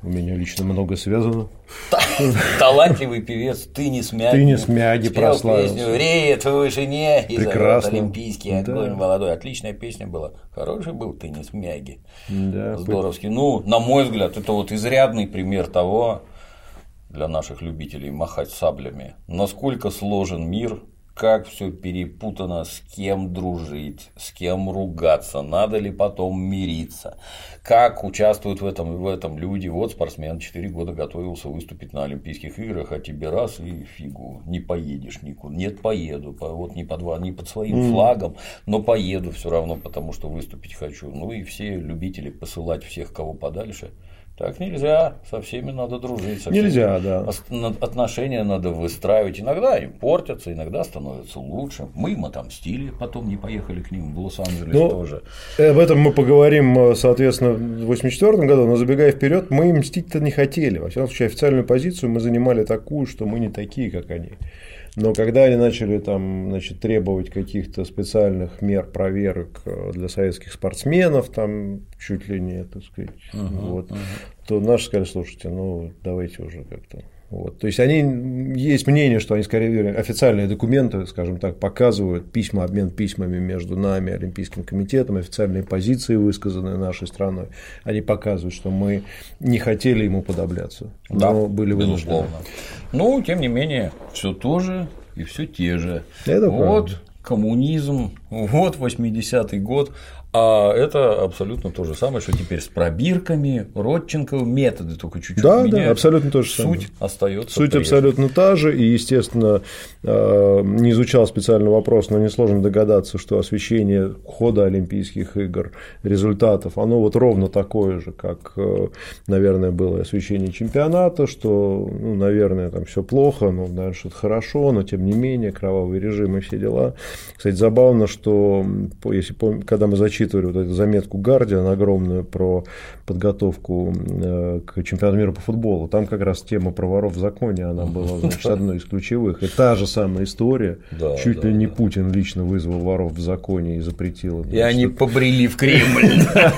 у меня лично много связано. Талантливый певец Тынис Мяги. Тынис Мяги прославился. Песню «Реет в вышине» и зовет олимпийский огонь да. молодой. Отличная песня была. Хороший был Тынис Мяги. Да, здоровский. Ну, на мой взгляд, это вот изрядный пример того, для наших любителей махать саблями, насколько сложен мир, как все перепутано, с кем дружить, с кем ругаться, надо ли потом мириться, как участвуют в этом, в этом люди. Вот спортсмен четыре года готовился выступить на Олимпийских играх, а тебе раз и фигу, не поедешь никуда. Нет, поеду, вот не под, не под своим mm. флагом, но поеду все равно, потому что выступить хочу. Ну и все любители посылать всех, кого подальше. Так нельзя, со всеми надо дружить. Нельзя, да. Отношения надо выстраивать. Иногда они портятся, иногда становятся лучше. Мы им отомстили, потом не поехали к ним в Лос-Анджелес ну, тоже. Об этом мы поговорим, соответственно, в восемьдесят четвёртом году, но забегая вперед, мы им мстить-то не хотели. Во всяком случае, официальную позицию мы занимали такую, что мы не такие, как они. Но когда они начали там, значит, требовать каких-то специальных мер проверок для советских спортсменов, там чуть ли не, так сказать, uh-huh, вот, uh-huh. то наши сказали, слушайте, ну давайте уже как-то. Вот. То есть они есть мнение, что они скорее официальные документы, скажем так, показывают письма, обмен письмами между нами, Олимпийским комитетом, официальные позиции, высказанные нашей страной. Они показывают, что мы не хотели ему подобляться, но да, были вынуждены. Ну, тем не менее, все то же и все те же. Это вот правда. Коммунизм, вот восьмидесятый год. А это абсолютно то же самое, что теперь с пробирками, Родченковым, методы только чуть-чуть да, меняются. Да, абсолютно то же самое. Суть остается. Суть прежней. Абсолютно та же, и, естественно, не изучал специальный вопрос, но несложно догадаться, что освещение хода Олимпийских игр, результатов, оно вот ровно такое же, как, наверное, было освещение чемпионата, что, ну, наверное, там все плохо, ну, наверное, что-то хорошо, но тем не менее, кровавый режим и все дела. Кстати, забавно, что если помните, когда мы зачитывали вот эту заметку Guardian огромную про подготовку к чемпионату мира по футболу, там как раз тема про воров в законе, она была, значит, одной из ключевых. И та же самая история, да, чуть да, ли не да. Путин лично вызвал воров в законе и запретил. И они побрели в Кремль,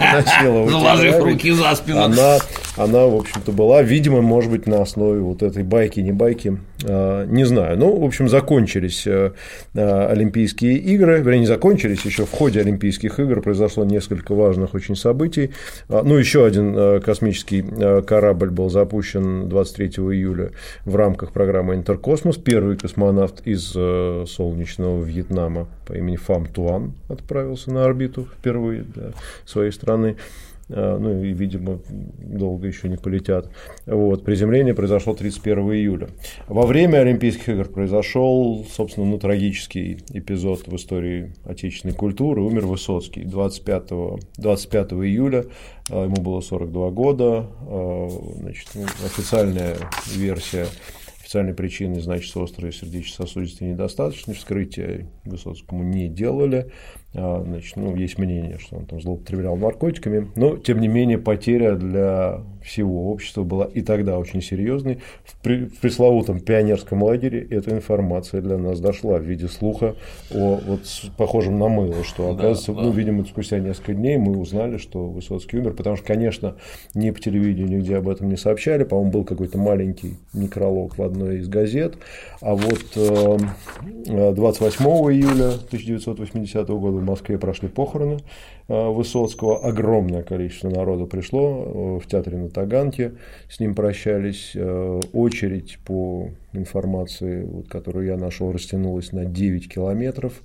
заложив руки за спину. Она, в общем-то, была, видимо, может быть, на основе вот этой байки, не байки, не знаю. Ну, в общем, закончились Олимпийские игры, вернее, не закончились, еще в ходе Олимпийских игр произошло несколько важных очень событий. Ну, еще один космический корабль был запущен двадцать третьего июля в рамках программы «Интеркосмос». Первый космонавт из солнечного Вьетнама по имени Фам Туан отправился на орбиту впервые для своей страны. Ну и, видимо, долго еще не полетят. Вот. Приземление произошло тридцать первого июля. Во время Олимпийских игр произошел, собственно, ну, трагический эпизод в истории отечественной культуры. Умер Высоцкий двадцать пятого июля. Ему было сорок два года. Значит, официальная версия. Официальной причиной значится острая сердечно-сосудистая недостаточность. Вскрытия Высоцкому не делали. Значит, ну, есть мнение, что он там злоупотреблял наркотиками, но, тем не менее, потеря для всего общества была и тогда очень серьезной. В пресловутом пионерском лагере эта информация для нас дошла в виде слуха о вот похожем на мыло, что, оказывается, да, да. ну, видимо, спустя несколько дней мы узнали, что Высоцкий умер, потому что, конечно, ни по телевидению нигде об этом не сообщали, по-моему, был какой-то маленький некролог в одной из газет, а вот двадцать восьмого июля тысяча девятьсот восьмидесятого года в Москве прошли похороны Высоцкого. Огромное количество народу пришло в театре на Таганке, с ним прощались. Очередь, по информации, вот, которую я нашел, растянулась на девять километров.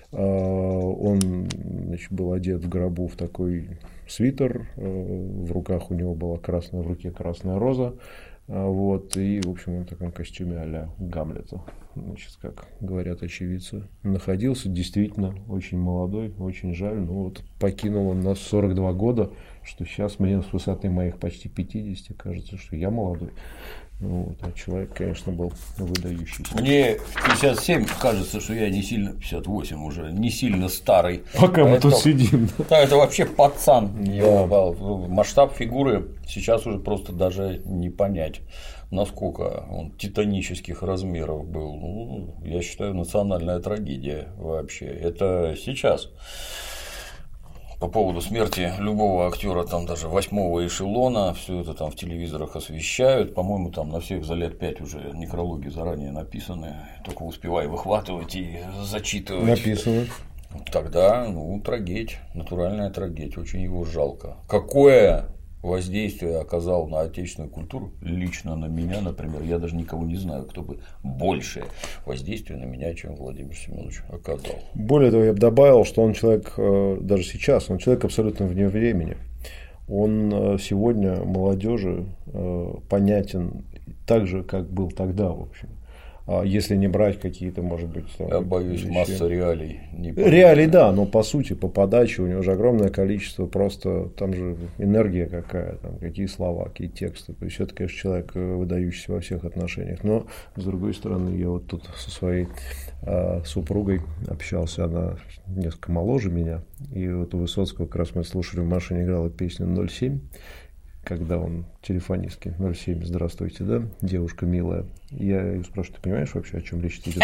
Он, значит, был одет в гробу в такой свитер, в руках у него была красная, в руке красная роза. Вот, и, в общем, он в таком костюме а-ля Гамлета, значит, как говорят очевидцы, находился. Действительно очень молодой, очень жаль. Ну, вот покинул он нас в сорок два года, что сейчас мне с высоты моих почти пятидесяти кажется, что я молодой. Ну, вот, а человек, конечно, был выдающийся. Мне в пятьдесят семь кажется, что я не сильно, пятьдесят восемь уже, не сильно старый. Пока мы тут сидим. Да, это вообще пацан. Да. Масштаб фигуры сейчас уже просто даже не понять, насколько он титанических размеров был. Ну, я считаю, национальная трагедия вообще. Это сейчас. по поводу смерти любого актера, там даже восьмого эшелона, все это там в телевизорах освещают. По-моему, там на всех за лет пять уже некрологи заранее написаны. Только успевай выхватывать и зачитывать. Написано. Тогда, ну, трагедия, натуральная трагедия, очень его жалко. Какое воздействие оказал на отечественную культуру, лично на меня, например, я даже никого не знаю, кто бы большее воздействие на меня, чем Владимир Семенович оказал. Более того, я бы добавил, что он человек, даже сейчас, он человек абсолютно вне времени. Он сегодня молодежи понятен так же, как был тогда, в общем. Если не брать какие-то, может быть, там, я боюсь, вещи. Масса реалий. Не реалий, да, но по сути, по подаче у него же огромное количество, просто там же энергия какая, там, какие слова, какие тексты. То есть это, конечно, человек, выдающийся во всех отношениях. Но, с другой стороны, я вот тут со своей э, супругой общался, она несколько моложе меня, и вот у Высоцкого как раз мы слушали в машине, играла песня ноль семь. Когда он телефонистки ноль семь, здравствуйте, да, девушка милая. Я ее спрашиваю, ты понимаешь вообще, о чем речь идет?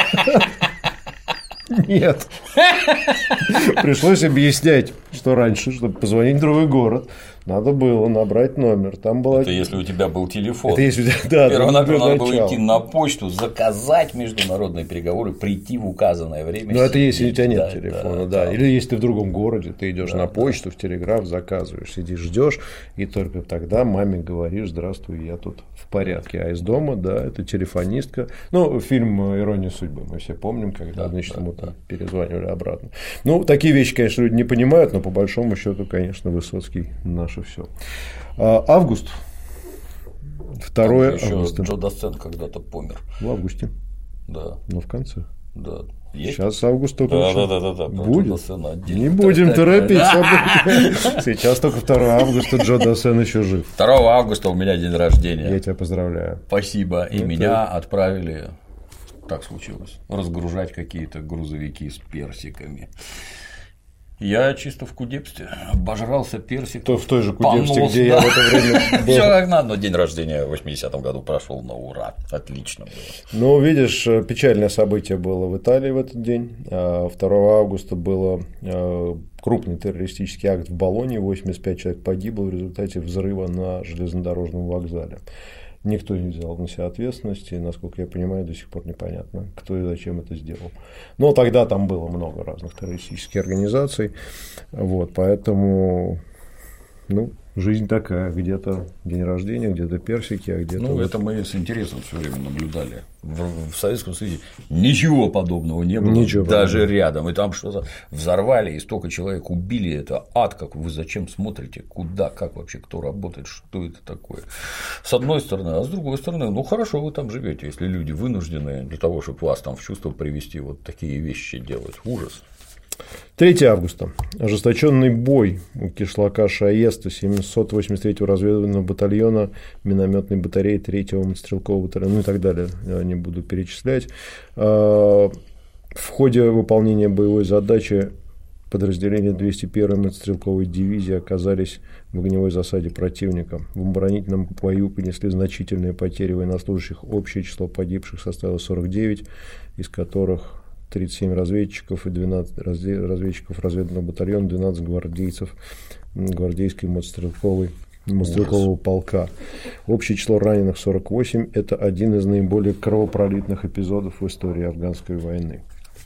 Нет. Пришлось объяснять, что раньше, чтобы позвонить в другой город, надо было набрать номер. Там была... Это если у тебя был телефон. Это если у тебя, да, Первонаперво надо было идти на почту, заказать международные переговоры, прийти в указанное время. Ну, это если у тебя нет да, телефона, да, да. да. Или если ты в другом городе, ты идешь да, на почту, да. в телеграф, заказываешь, сидишь, ждешь, и только тогда маме говоришь: здравствуй, я тут в порядке. А из дома, да, это телефонистка. Ну, фильм «Ирония судьбы» мы все помним, когда, да, значит, да, ему да. перезванивали обратно. Ну, такие вещи, конечно, люди не понимают, но по большому счету, конечно, Высоцкий наше все. Август. второе августа. Джо Дассен когда-то помер. В августе. Да. Но в конце. Да. Есть? Сейчас август только да, да, да, да, да. будет. Не будем торопить события. Сейчас только второго августа Джо Дассен еще жив. второго августа у меня день рождения. Я тебя поздравляю. Спасибо. И Это... меня отправили, так случилось, разгружать какие-то грузовики с персиками. Я чисто в Кудепсте обожрался персиком. То в той же Кудепсте, где да. я в это время был. Все как надо, но день рождения в восьмидесятом году прошел на ура. Отлично было. Ну, видишь, печальное событие было в Италии в этот день. второго августа был крупный террористический акт в Болонье. восемьдесят пять человек погибло в результате взрыва на железнодорожном вокзале. Никто не взял на себя ответственности, и, насколько я понимаю, до сих пор непонятно, кто и зачем это сделал. Но тогда там было много разных террористических организаций, вот, поэтому, ну, жизнь такая, где-то день рождения, где-то персики, а где-то… Ну, вот... это мы с интересом все время наблюдали. В, в Советском Союзе ничего подобного не было, ничего даже подобного. Рядом. И там что-то взорвали, и столько человек убили. Это ад, как вы зачем смотрите, куда, как вообще, кто работает, что это такое. С одной стороны, а с другой стороны, ну хорошо, вы там живете, если люди вынуждены для того, чтобы вас там в чувство привести, вот такие вещи делать. Ужас. третьего августа. Ожесточенный бой у кишлака Шаеста семьсот восемьдесят третьего разведывательного батальона минометной батареи третьего мотострелкового батальона, ну и так далее, не буду перечислять. В ходе выполнения боевой задачи подразделения двести первой мотострелковой дивизии оказались в огневой засаде противника. В оборонительном бою понесли значительные потери военнослужащих. Общее число погибших составило сорок девять, из которых тридцать семь разведчиков и двенадцать разведчиков разведного батальона, двенадцать гвардейцев гвардейской мотострелковой мотострелкового полка. Общее число раненых сорок восемь. Это один из наиболее кровопролитных эпизодов в истории афганской войны.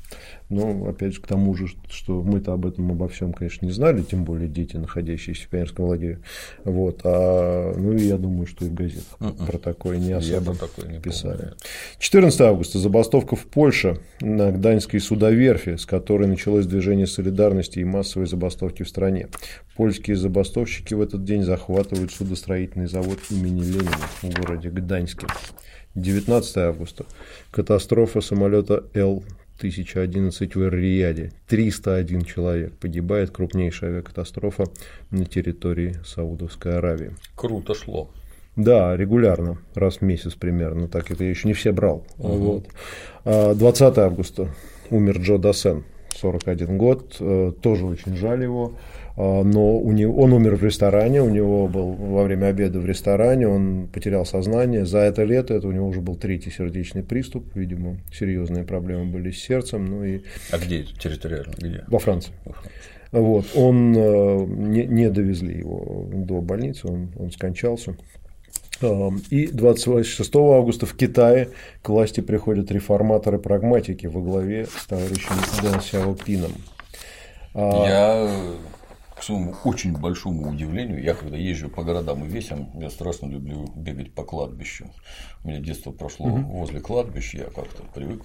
Ну, опять же, к тому же, что мы-то об этом обо всем, конечно, не знали, тем более дети, находящиеся в пионерском лагере. Вот. А, ну, и я думаю, что и в газетах Mm-mm. про такое не особо такое не писали. четырнадцатого августа. Забастовка в Польше на Гданьской судоверфи, с которой началось движение солидарности и массовые забастовки в стране. Польские забастовщики в этот день захватывают судостроительный завод имени Ленина в городе Гданьске. девятнадцатого августа. Катастрофа самолета Эл тысяча одиннадцать в Эр-Рияде. триста один человек погибает. Крупнейшая авиакатастрофа на территории Саудовской Аравии. Круто шло. Да, регулярно, раз в месяц примерно. Так это я еще не все брал. Угу. Вот. двадцатого августа умер Джо Дассен, сорок один год. Тоже очень жаль его. Но у него, он умер в ресторане, у него был во время обеда в ресторане, он потерял сознание. За это лето это у него уже был третий сердечный приступ, видимо, серьезные проблемы были с сердцем. Ну и... А где территориально? Где? Во Франции. Вот, он не, не довезли его до больницы, он, он скончался. И двадцать шестого августа в Китае к власти приходят реформаторы-прагматики во главе с товарищем Дэн Сяопином. Я, к своему очень большому удивлению, я когда езжу по городам и весям, я страшно люблю бегать по кладбищу. У меня детство прошло угу. возле кладбища, я как-то привык.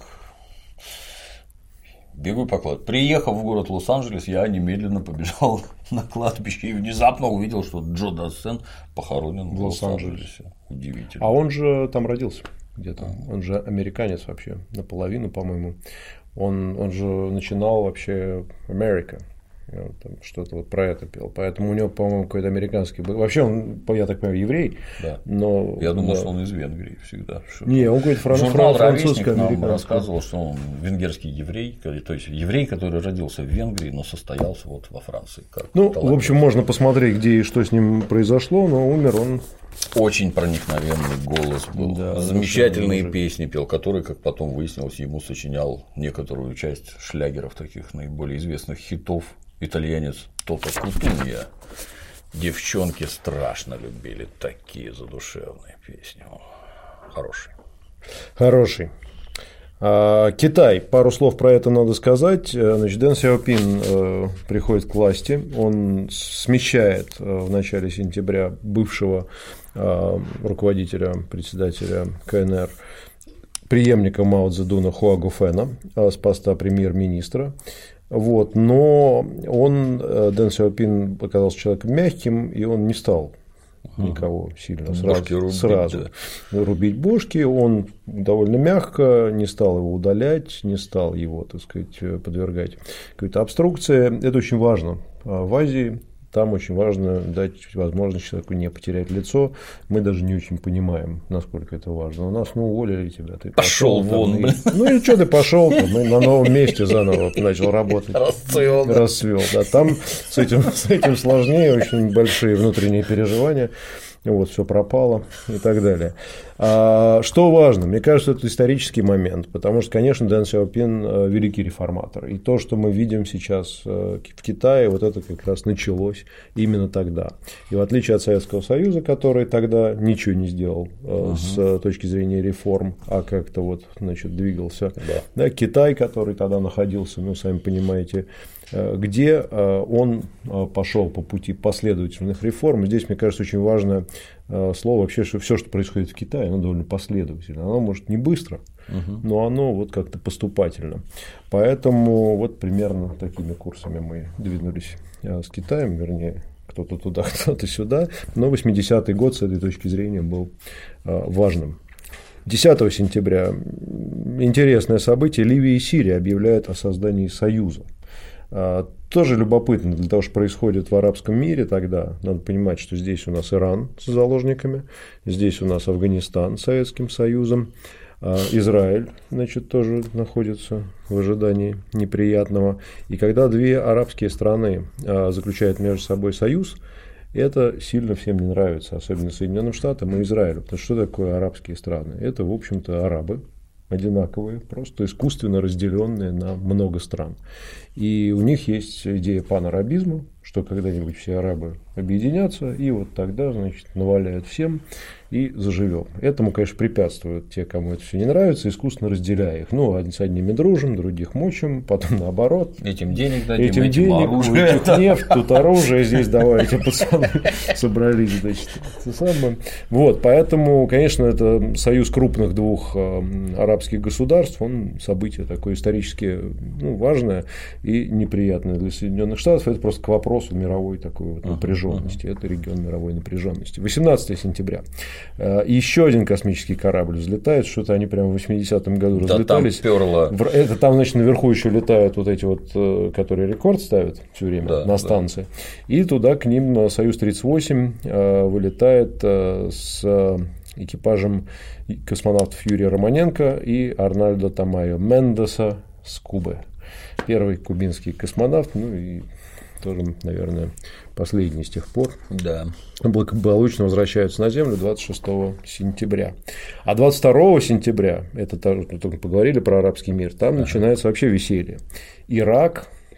Бегу по кладбищу. Приехав в город Лос-Анджелес, я немедленно побежал на кладбище и внезапно увидел, что Джо Дассен похоронен в Лос-Анджелесе. Удивительно. А он же там родился где-то. Он же американец вообще, наполовину, по-моему. Он, он же начинал вообще Америка. Там что-то вот про это пел. Поэтому у него, по-моему, какой-то американский. Вообще, он, я так понимаю, еврей. Да. Но... Я думал, да. что он из Венгрии всегда. Не, он какой-то фран... Журнал французский нам рассказывал, что он венгерский еврей, то есть еврей, который родился в Венгрии, но состоялся вот во Франции. Как ну, талант. В общем, можно посмотреть, где и что с ним произошло, но умер он. Очень проникновенный голос был, да, замечательные песни пел, которые, как потом выяснилось, ему сочинял некоторую часть шлягеров, таких наиболее известных хитов. Итальянец Тото Кутунья. Девчонки страшно любили такие задушевные песни. Хороший. Хороший. А, Китай. Пару слов про это надо сказать. Значит, Дэн Сяопин э, приходит к власти. Он смещает э, в начале сентября бывшего э, руководителя, председателя КНР, преемника Мао Цзэдуна Хуа Гуфэна э, с поста премьер-министра. Вот, но он, Дэн Сяопин, оказался человеком мягким, и он не стал никого сильно сразу, рубить, сразу да. рубить бошки. Он довольно мягко не стал его удалять, не стал его, так сказать, подвергать какой-то обструкции. Это очень важно в Азии. Там очень важно дать возможность человеку не потерять лицо. Мы даже не очень понимаем, насколько это важно. У нас, ну, уволили тебя, ты пошел вон. И... Ну и что ты пошел? Мы на новом месте заново начал работать. Расцвел. Расцвел. Да. Там с этим, с этим сложнее, очень большие внутренние переживания. Вот, все пропало и так далее. А, что важно? Мне кажется, это исторический момент, потому что, конечно, Дэн Сяопин великий реформатор. И то, что мы видим сейчас в Китае, вот это как раз началось именно тогда. И в отличие от Советского Союза, который тогда ничего не сделал uh-huh. с точки зрения реформ, а как-то вот, значит, двигался, да. Да, Китай, который тогда находился, ну, сами понимаете, где он пошел по пути последовательных реформ. Здесь, мне кажется, очень важное слово вообще, что все, что происходит в Китае, оно довольно последовательно. Оно может не быстро, угу. но оно вот как-то поступательно. Поэтому вот примерно такими курсами мы двинулись с Китаем, вернее, кто-то туда, кто-то сюда. Но восьмидесятый год с этой точки зрения был важным. десятого сентября интересное событие. Ливия и Сирия объявляют о создании союза. Тоже любопытно для того, что происходит в арабском мире тогда. Надо понимать, что здесь у нас Иран с заложниками, здесь у нас Афганистан с Советским Союзом, Израиль, значит, тоже находится в ожидании неприятного. И когда две арабские страны заключают между собой союз, это сильно всем не нравится, особенно Соединенным Штатам и Израилю. Потому что что такое арабские страны? Это, в общем-то, арабы. Одинаковые, просто искусственно разделенные на много стран. И у них есть идея панарабизма, что когда-нибудь все арабы объединятся, и вот тогда, значит, наваляют всем и заживем. Этому, конечно, препятствуют те, кому это все не нравится, искусственно разделяя их. Ну, с одними дружим, других мочим, потом наоборот. Этим денег дадим, этим, этим денег, оружие. Этих нефть, тут оружие, здесь давайте, пацаны, собрались, значит, это самое. Вот, поэтому, конечно, это союз крупных двух арабских государств, он событие такое исторически, ну, важное и неприятное для Соединенных Штатов. Это просто к вопросу мировой такой вот напряженности. Uh-huh. Это регион мировой напряженности. восемнадцатого сентября. Еще один космический корабль взлетает, что-то они прямо в восьмидесятом году да, разлетались. Там пёрло. Это там, значит, наверху еще летают вот эти вот, которые рекорд ставят все время да, на станции. Да. И туда к ним Союз тридцать восемь вылетает с экипажем космонавтов Юрия Романенко и Арнальдо Тамайо Мендеса с Кубы. Первый кубинский космонавт, ну и тоже, наверное, последний с тех пор. Да. Благополучно возвращаются на Землю двадцать шестого сентября. А двадцать второго сентября, это тоже, мы только поговорили про арабский мир, там ага. начинается вообще веселье. Ирак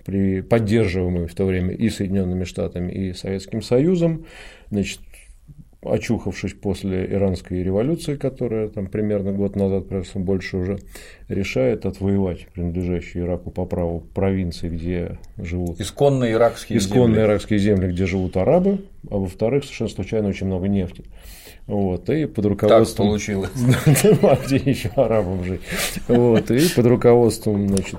при поддерживаемый в то время и Соединенными Штатами, и Советским Союзом, значит, очухавшись после иранской революции, которая там примерно год назад, кажется, больше уже, решает отвоевать принадлежащие Ираку по праву провинции, где живут исконные иракские исконные земли. иракские земли, где живут арабы, а во-вторых, совершенно случайно очень много нефти. Вот, и под руководством... Так получилось. А где еще арабам жить? Вот, и под руководством, значит,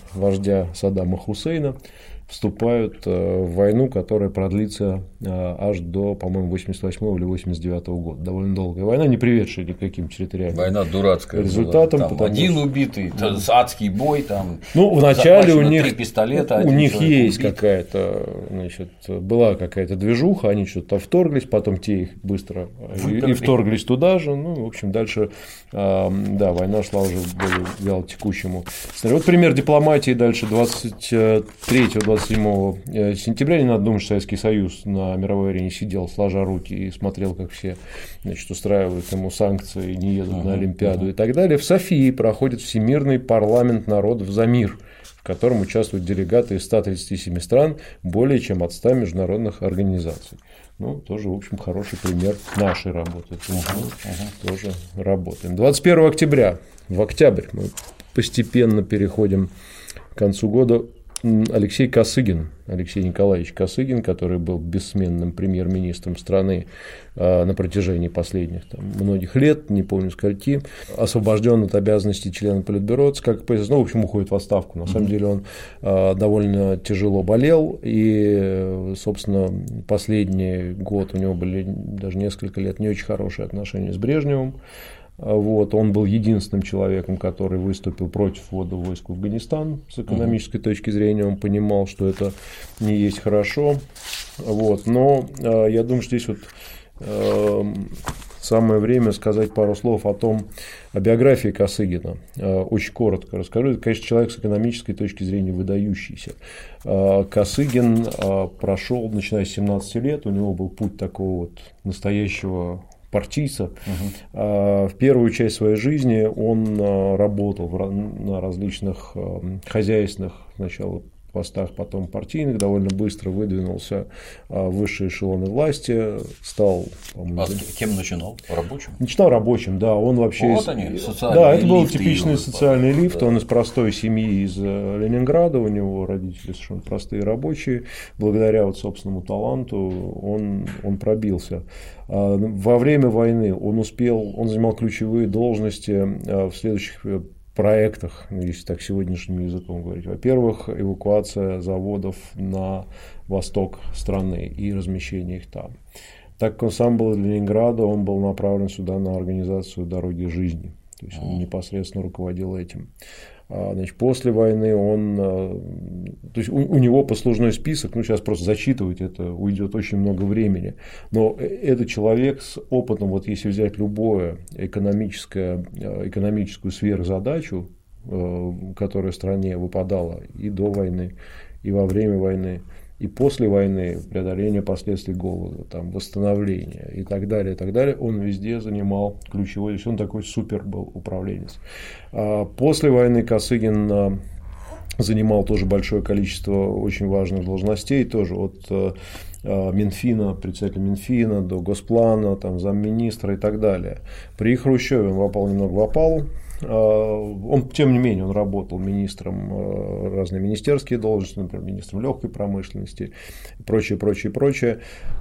вождя Саддама Хусейна вступают в войну, которая продлится аж до, по-моему, восемьдесят восьмого или восемьдесят девятого года. Довольно долгая война, не приведшая ни к каким территориальным война дурацкая результатам. Там один что... убитый, там, адский бой, там ну, вначале у них, пистолета, у них есть убит. какая-то, значит, была какая-то движуха, они что-то вторглись, потом те их быстро и, и вторглись туда же. Ну, в общем, дальше, да, война шла уже более вялотекущему. Вот пример дипломатии дальше двадцать третьего двадцать седьмого сентября, не надо думать, что Советский Союз на мировой арене сидел, сложа руки, и смотрел, как все, значит, устраивают ему санкции, не едут uh-huh, на Олимпиаду uh-huh. и так далее. В Софии проходит Всемирный парламент народов за мир, в котором участвуют делегаты из ста тридцати семи стран, более чем от ста международных организаций. Ну, тоже, в общем, хороший пример нашей работы. Uh-huh, uh-huh. Тоже работаем. двадцать первого октября, в октябрь мы постепенно переходим к концу года. Алексей Косыгин, Алексей Николаевич Косыгин, который был бессменным премьер-министром страны на протяжении последних там, многих лет, не помню скольки, освобожден от обязанностей члена Политбюро, как ну, в общем, уходит в отставку. На mm-hmm. самом деле он довольно тяжело болел, и, собственно, последний год у него были даже несколько лет не очень хорошие отношения с Брежневым. Вот, он был единственным человеком, который выступил против ввода войск в Афганистан. С экономической uh-huh. точки зрения он понимал, что это не есть хорошо. Вот, но э, я думаю, что здесь вот э, самое время сказать пару слов о том, о биографии Косыгина. Э, очень коротко расскажу. Это, конечно, человек с экономической точки зрения выдающийся. Э, Косыгин э, прошел, начиная с семнадцати лет, у него был путь такого вот настоящего партийца. Uh-huh. В первую часть своей жизни он работал на различных хозяйственных сначала постах, потом партийных, довольно быстро выдвинулся в высшие эшелоны власти, стал, по-моему, а кем начинал? Рабочим? Начинал рабочим, да, он вообще… Вот они, социальные Да, это был типичный его, социальный да. лифт, он из простой семьи из Ленинграда, у него родители совершенно простые рабочие, благодаря вот собственному таланту он, он пробился. Во время войны он успел, он занимал ключевые должности в следующих проектах, если так сегодняшним языком говорить. Во-первых, эвакуация заводов на восток страны и размещение их там. Так как он сам был из Ленинграда, он был направлен сюда на организацию «Дороги жизни». То есть он непосредственно руководил этим. Значит, после войны он, то есть у, у него послужной список, ну сейчас просто зачитывать это уйдет очень много времени, но это человек с опытом, вот если взять любое экономическое, экономическую сверхзадачу, которая стране выпадала и до войны, и во время войны, и после войны, преодоление последствий голода, там, восстановление и так далее, и так далее, он везде занимал ключевой, то есть он такой супер был управленец. После войны Косыгин занимал тоже большое количество очень важных должностей, тоже от Минфина, председателя Минфина до Госплана, там, замминистра и так далее. При Хрущеве он попал немного в опалу. Он, тем не менее, он работал министром, разные министерские должности, например, министром легкой промышленности, и прочее, прочее, прочее.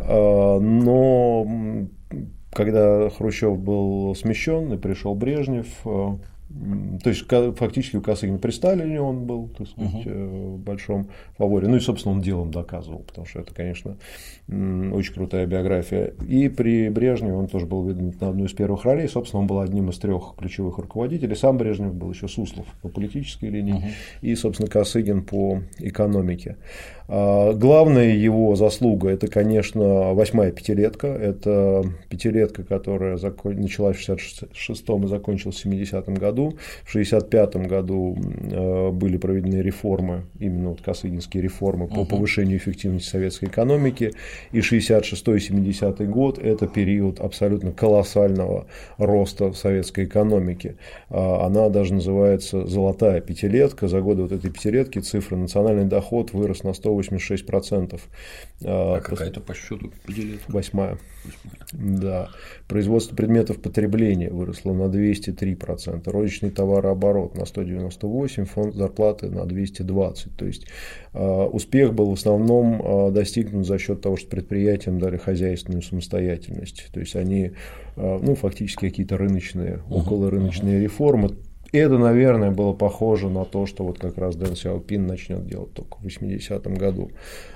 Но когда Хрущев был смещен и пришел Брежнев, то есть фактически у Косыгина при Сталине он был, так сказать, uh-huh. в большом фаворе. Ну и, собственно, он делом доказывал, потому что это, конечно, очень крутая биография. И при Брежневе он тоже был выдвинут на одну из первых ролей. Собственно, он был одним из трех ключевых руководителей. Сам Брежнев был еще Суслов по политической линии, uh-huh. и, собственно, Косыгин по экономике. Главная его заслуга – это, конечно, восьмая пятилетка. Это пятилетка, которая началась в шестьдесят шестом и закончилась в семидесятом году. году. В шестьдесят пятом году были проведены реформы, именно вот косыгинские реформы по повышению эффективности советской экономики. И шестьдесят шестой — семидесятый год – это период абсолютно колоссального роста советской экономики. Она даже называется «золотая пятилетка». За годы вот этой пятилетки цифра национальный доход вырос на сто восемьдесят шесть процентов. А какая-то по счету пятилетка? Восьмая. Да. Производство предметов потребления выросло на двести три процента, розничный товарооборот на сто девяносто восемь процентов, фонд зарплаты на двести двадцать процентов. То есть успех был в основном достигнут за счет того, что предприятиям дали хозяйственную самостоятельность. То есть они, ну, фактически какие-то рыночные, околорыночные реформы. И это, наверное, было похоже на то, что вот как раз Дэн Сяопин начнет делать только в восьмидесятом году.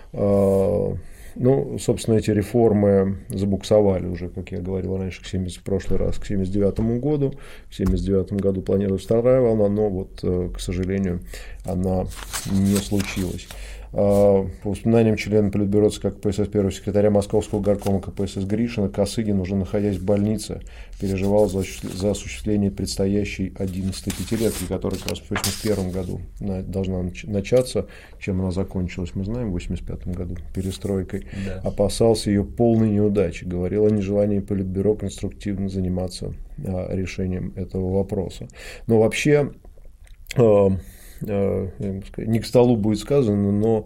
Ну, собственно, эти реформы забуксовали уже, как я говорил раньше, к семидесятому, в прошлый раз, к семьдесят девятому году. В семьдесят девятом году планировалась вторая волна, но вот, к сожалению, она не случилась. По воспоминаниям члена Политбюро ЦК КПСС, первого секретаря Московского горкома КПСС Гришина, Косыгин, уже находясь в больнице, переживал за, за осуществление предстоящей одиннадцатой пятилетки, которая как раз в восемьдесят первом году должна начаться. Чем она закончилась, мы знаем, в восемьдесят пятом году перестройкой. Да. Опасался ее полной неудачи, говорил о нежелании Политбюро конструктивно заниматься решением этого вопроса. Но вообще, не к столу будет сказано, но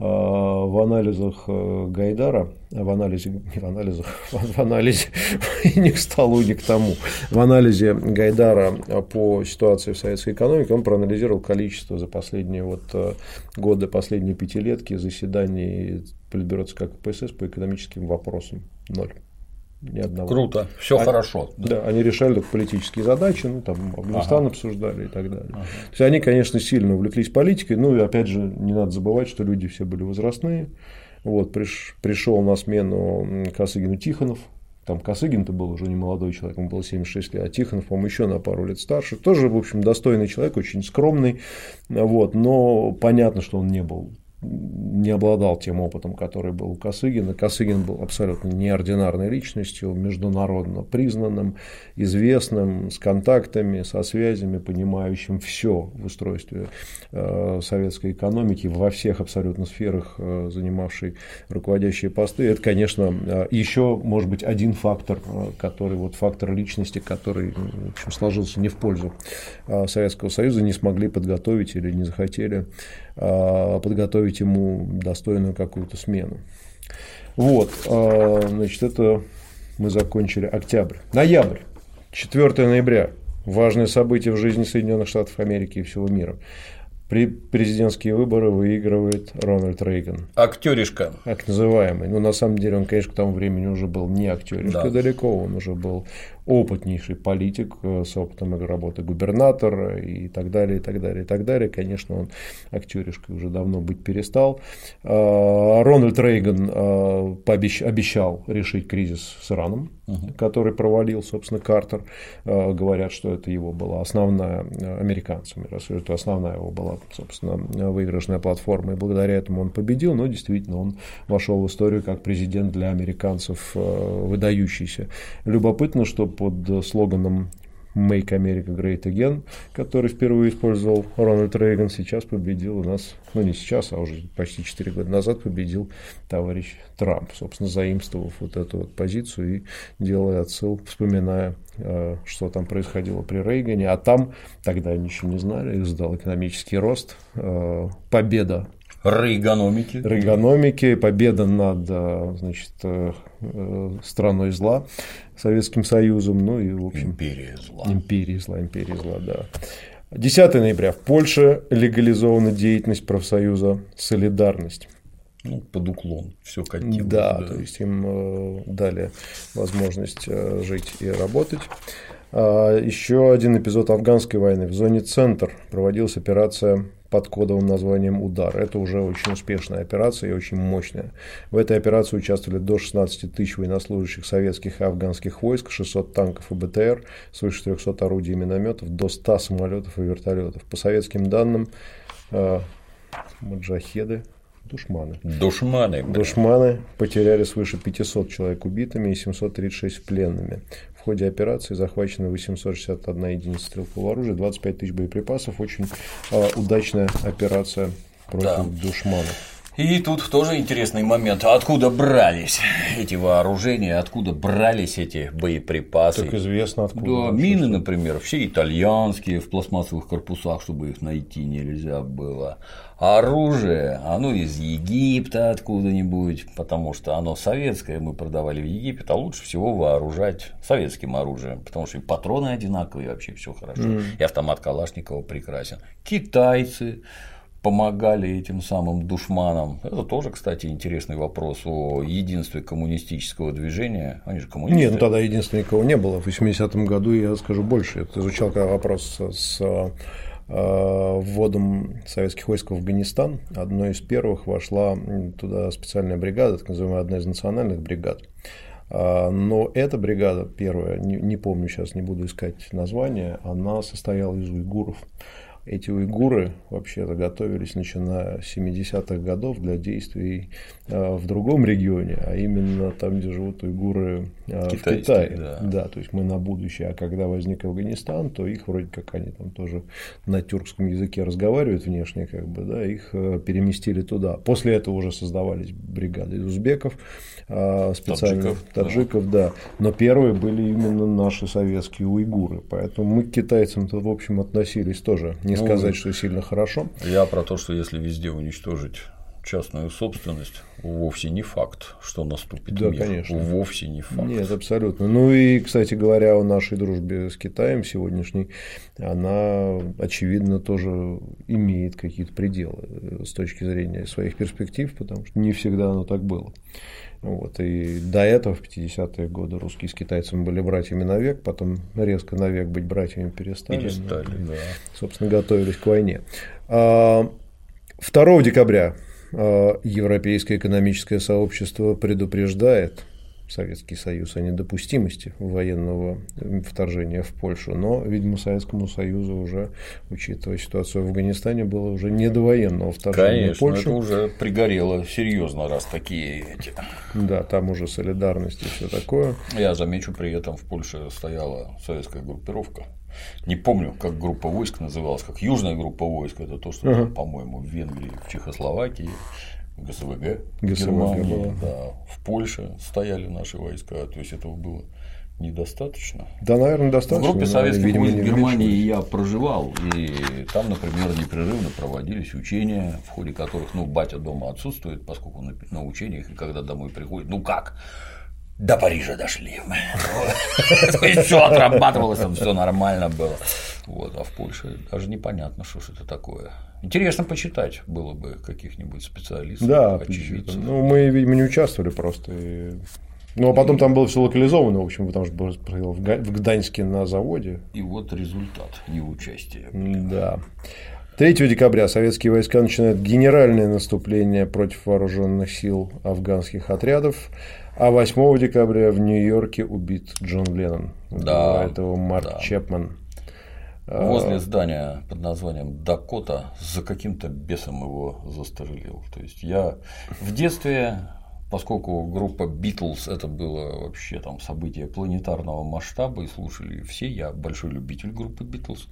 в анализах Гайдара, в анализе, не в анализах, в анализе не к столу, не к тому, в анализе Гайдара по ситуации в советской экономике он проанализировал количество за последние вот годы, последние пятилетки заседаний Политбюро ЦК КПСС по экономическим вопросам. Ноль. Ни одного. Круто, все они, хорошо. Да. да, они решали только политические задачи, ну, там, Афганистан ага. обсуждали и так далее. Ага. То есть они, конечно, сильно увлеклись политикой, ну и опять же, не надо забывать, что люди все были возрастные. Вот, приш, пришел на смену Косыгину Тихонов. Там Косыгин-то был уже не молодой человек, ему было семьдесят шесть лет, а Тихонов, по-моему, еще на пару лет старше. Тоже, в общем, достойный человек, очень скромный. Вот, но понятно, что он не был. не обладал тем опытом, который был у Косыгина. Косыгин был абсолютно неординарной личностью, международно признанным, известным, с контактами, со связями, понимающим все в устройстве советской экономики, во всех абсолютно сферах, занимавший руководящие посты. Это, конечно, еще, может быть, один фактор, который, вот фактор личности, который, в общем, сложился не в пользу Советского Союза, не смогли подготовить или не захотели подготовить ему достойную какую-то смену. Вот, значит, это мы закончили октябрь. Ноябрь, четвёртого ноября, важное событие в жизни Соединенных Штатов Америки и всего мира. Президентские выборы выигрывает Рональд Рейган. Актеришка. Так называемый. Но на самом деле он, конечно, к тому времени уже был не актеришка, да. далеко, он уже был опытнейший политик с опытом работы губернатора и так далее, и так далее, и так далее. Конечно, он актеришкой уже давно быть перестал. Рональд Рейган обещал решить кризис с Ираном, угу. который провалил, собственно, Картер. Говорят, что это его была основная, американцами, это основная его была, собственно, выигрышная платформа, и благодаря этому он победил, но действительно он вошел в историю как президент для американцев выдающийся. Любопытно, что под слоганом «Make America Great Again», который впервые использовал Рональд Рейган, сейчас победил у нас, ну не сейчас, а уже почти четыре года назад победил товарищ Трамп, собственно, заимствовав вот эту вот позицию и делая отсыл, вспоминая, что там происходило при Рейгане, а там, тогда они еще не знали, их ждал экономический рост, победа Рейганомики. Рейганомики, победа над, значит, страной зла, Советским Союзом, ну и, в общем… Империя зла. Империя зла, империя зла, да. десятого ноября в Польше легализована деятельность профсоюза «Солидарность». Ну, под уклон, все катилось. Да, да, то есть им дали возможность жить и работать. Еще один эпизод афганской войны. В зоне «Центр» проводилась операция под кодовым названием «Удар». Это уже очень успешная операция и очень мощная. В этой операции участвовали до шестнадцати тысяч военнослужащих советских и афганских войск, шестьсот танков и БТР, свыше трёхсот орудий и минометов, до ста самолетов и вертолетов. По советским данным, маджахеды Душманы. Душманы. Душманы потеряли свыше пятисот человек убитыми и семьсот тридцать шесть пленными. В ходе операции захвачено восемьсот шестьдесят одна единица стрелкового оружия, двадцать пять тысяч боеприпасов. Очень э, удачная операция против да. душманов. И тут тоже интересный момент. Откуда брались эти вооружения, откуда брались эти боеприпасы? Так известно откуда. Да, мины, например, все итальянские, в пластмассовых корпусах, чтобы их найти нельзя было. А оружие, оно из Египта откуда-нибудь, потому что оно советское, мы продавали в Египет, а лучше всего вооружать советским оружием, потому что и патроны одинаковые, и вообще все хорошо. Mm. И автомат Калашникова прекрасен. Китайцы помогали этим самым душманам. Это тоже, кстати, интересный вопрос о единстве коммунистического движения. Они же коммунисты. Нет, ну тогда единства никого не было. В восьмидесятом году, я скажу больше, я изучал когда вопрос с вводом советских войск в Афганистан. Одной из первых вошла туда специальная бригада, так называемая одна из национальных бригад. Но эта бригада, первая, не, не помню сейчас, не буду искать название, она состояла из уйгуров. Эти уйгуры вообще-то готовились, начиная с семидесятых годов, для действий в другом регионе, а именно там, где живут уйгуры в Китае. Да. да, то есть мы на будущее. А когда возник Афганистан, то их вроде как они там тоже на тюркском языке разговаривают внешне, как бы, да, их переместили туда. После этого уже создавались бригады из узбеков, специально таджиков, таджиков да. да. Но первые были именно наши советские уйгуры. Поэтому мы к китайцам-то, в общем, относились тоже. Не ну, сказать, что сильно хорошо. Я про то, что если везде уничтожить частную собственность, вовсе не факт, что наступит да, мир. Конечно. Вовсе не факт. Нет, абсолютно. Ну и, кстати говоря, о нашей дружбе с Китаем сегодняшней, она, очевидно, тоже имеет какие-то пределы с точки зрения своих перспектив, потому что не всегда оно так было. Вот. И до этого, в пятидесятые годы, русские с китайцами были братьями навек, потом резко навек быть братьями перестали. Перестали, ну, да. Собственно, готовились к войне. второго декабря Европейское экономическое сообщество предупреждает Советский Союз о недопустимости военного вторжения в Польшу, но, видимо, Советскому Союзу уже, учитывая ситуацию в Афганистане, было уже не до военного вторжения Конечно, в Польшу. Это уже пригорело серьезно, раз такие эти. Да, там уже солидарность и все такое. Я замечу, при этом в Польше стояла советская группировка. Не помню, как группа войск называлась, как южная группа войск, это то, что, uh-huh. по-моему, в Венгрии, в Чехословакии, в ГСВГ, в Германии, да, в Польше стояли наши войска, то есть этого было недостаточно. Да, наверное, достаточно. В группе советских войск в Германии я проживал, и там, например, непрерывно проводились учения, в ходе которых, ну, батя дома отсутствует, поскольку на, на учениях, и когда домой приходит, ну как? До Парижа дошли. То есть все отрабатывалось, там все нормально было. Вот, а в Польше даже непонятно, что это такое. Интересно почитать было бы каких-нибудь специалистов, да, очевидцев. Ну, мы, видимо, не участвовали просто. И... Ну, а потом там было все локализовано, в общем, потому что было в Гданьске на заводе. И вот результат неучастия. Да. третьего декабря советские войска начинают генеральное наступление против вооруженных сил афганских отрядов, а восьмого декабря в Нью-Йорке убит Джон Леннон. Да, этого Марк да. Чепман. Возле здания под названием Дакота за каким-то бесом его застрелил. То есть я в детстве, поскольку группа Битлз это было вообще там событие планетарного масштаба и слушали все, я большой любитель группы Битлз.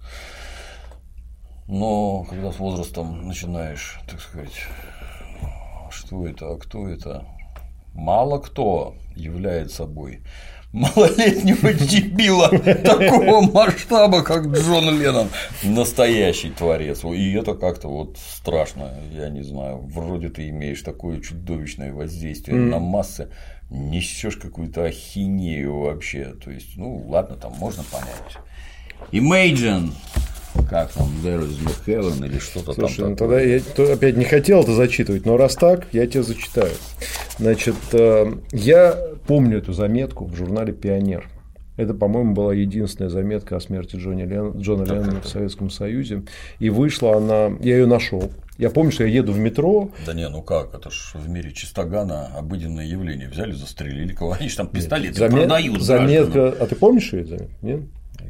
Но когда с возрастом начинаешь, так сказать, что это, а кто это, мало кто является собой малолетнего дебила такого масштаба, как Джон Леннон, настоящий творец. И это как-то вот страшно, я не знаю, вроде ты имеешь такое чудовищное воздействие mm. на массы, несешь какую-то ахинею вообще. То есть, ну ладно, там можно понять. Imagine. Как там, There is no heaven или что-то. Слушай, там. Ну тогда я опять не хотел это зачитывать, но раз так, я тебе зачитаю. Значит, я помню эту заметку в журнале «Пионер». Это, по-моему, была единственная заметка о смерти Джона Леннона, Джона Леннона в Советском Союзе. И вышла она, я ее нашел. Я помню, что я еду в метро. Да не, ну как, это ж в мире чистогана обыденное явление. Взяли, застрелили кого, они же там пистолеты Замет... продают. Заметка, а ты помнишь ее заметку? Нет?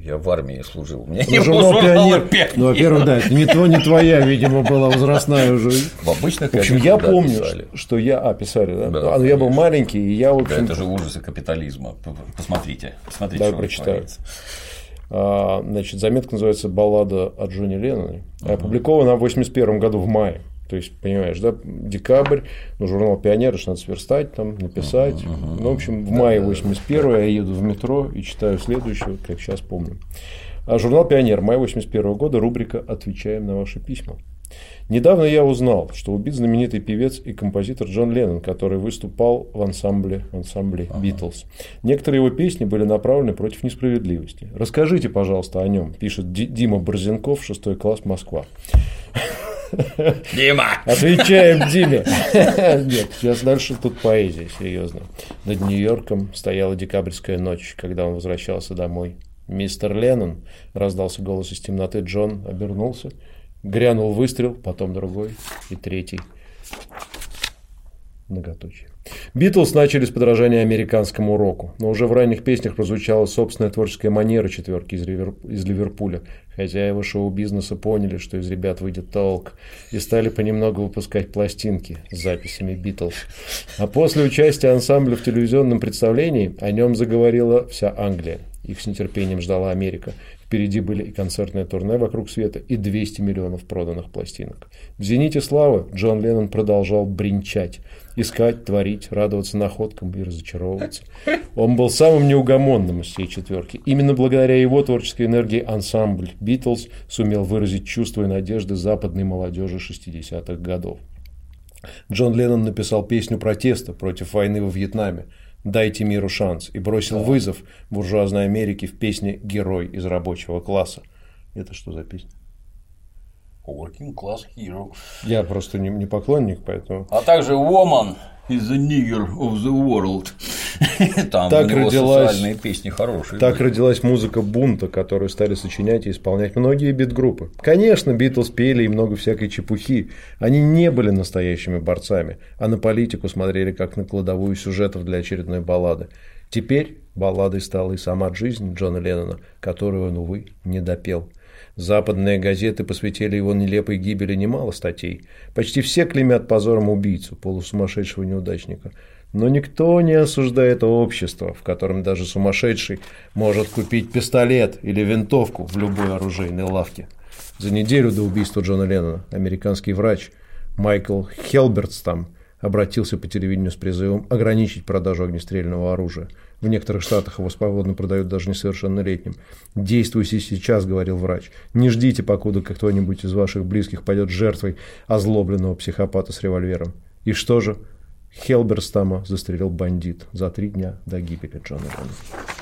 Я в армии служил. Мне Ну, не журнал было «Пионер». журнала «Пионер». Ну, во-первых, да, это не то, не твоя, видимо, была возрастная уже. В обычных В общем, я да, помню, писали. что я. А, писали, да? Да, а, ну, я был конечно. маленький, и я, в общем. Да, это же ужасы капитализма. Посмотрите. Посмотрите, Да, что прочитаю. творится. А, значит, заметка называется «Баллада о Джонни Ленноне». Uh-huh. Опубликована в восемьдесят первом году в мае. То есть, понимаешь, да, декабрь, ну, журнал «Пионер», что надо сверстать, там, написать. Uh-huh, uh-huh. Ну, в общем, в мае восемьдесят первого я еду в метро и читаю следующее, как сейчас помню. А журнал «Пионер», май восемьдесят первого года, рубрика «Отвечаем на ваши письма». Недавно я узнал, что убит знаменитый певец и композитор Джон Леннон, который выступал в ансамбле, в ансамбле Beatles. Некоторые его песни были направлены против несправедливости. Расскажите, пожалуйста, о нем, пишет Дима Борзенков, шестой класс, Москва. Дима! Отвечаем Диме. Нет, сейчас дальше тут поэзия, серьезно. Над Нью-Йорком стояла декабрьская ночь, когда он возвращался домой. «Мистер Леннон», — раздался голос из темноты. Джон обернулся. Грянул выстрел, потом другой и третий. Многоточие. Битлз начали с подражания американскому року, но уже в ранних песнях прозвучала собственная творческая манера четверки из, Ливер... из Ливерпуля. Хозяева шоу-бизнеса поняли, что из ребят выйдет толк, и стали понемногу выпускать пластинки с записями Битлз. А после участия ансамбля в телевизионном представлении о нем заговорила вся Англия. Их с нетерпением ждала Америка. Впереди были и концертное турне вокруг света, и двести миллионов проданных пластинок. В зените славы Джон Леннон продолжал бренчать, искать, творить, радоваться находкам и разочаровываться. Он был самым неугомонным из всей четверки. Именно благодаря его творческой энергии ансамбль Beatles сумел выразить чувства и надежды западной молодежи шестидесятых годов. Джон Леннон написал песню протеста против войны во Вьетнаме «Дайте миру шанс» и бросил да. вызов буржуазной Америке в песне «Герой из рабочего класса». Это что за песня? Working Class Hero. Я просто не, не поклонник, поэтому. А также Woman is the nigger of the world. Там так у него родилась, социальные песни хорошие. Так были. Родилась музыка бунта, которую стали сочинять и исполнять многие бит-группы. Конечно, Битлз пели и много всякой чепухи. Они не были настоящими борцами, а на политику смотрели как на кладовую сюжетов для очередной баллады. Теперь балладой стала и сама жизнь Джона Леннона, которую он, увы, не допел. Западные газеты посвятили его нелепой гибели немало статей. Почти все клеймят позором убийцу, полусумасшедшего неудачника. Но никто не осуждает общество, в котором даже сумасшедший может купить пистолет или винтовку в любой оружейной лавке. За неделю до убийства Джона Леннона американский врач Майкл Хелбертстам обратился по телевидению с призывом ограничить продажу огнестрельного оружия. В некоторых штатах его свободно продают даже несовершеннолетним. «Действуйте сейчас», — говорил врач. «Не ждите, покуда кто-нибудь из ваших близких пойдет жертвой озлобленного психопата с револьвером». И что же? Хелберстама застрелил бандит за три дня до гибели Джона Леннона.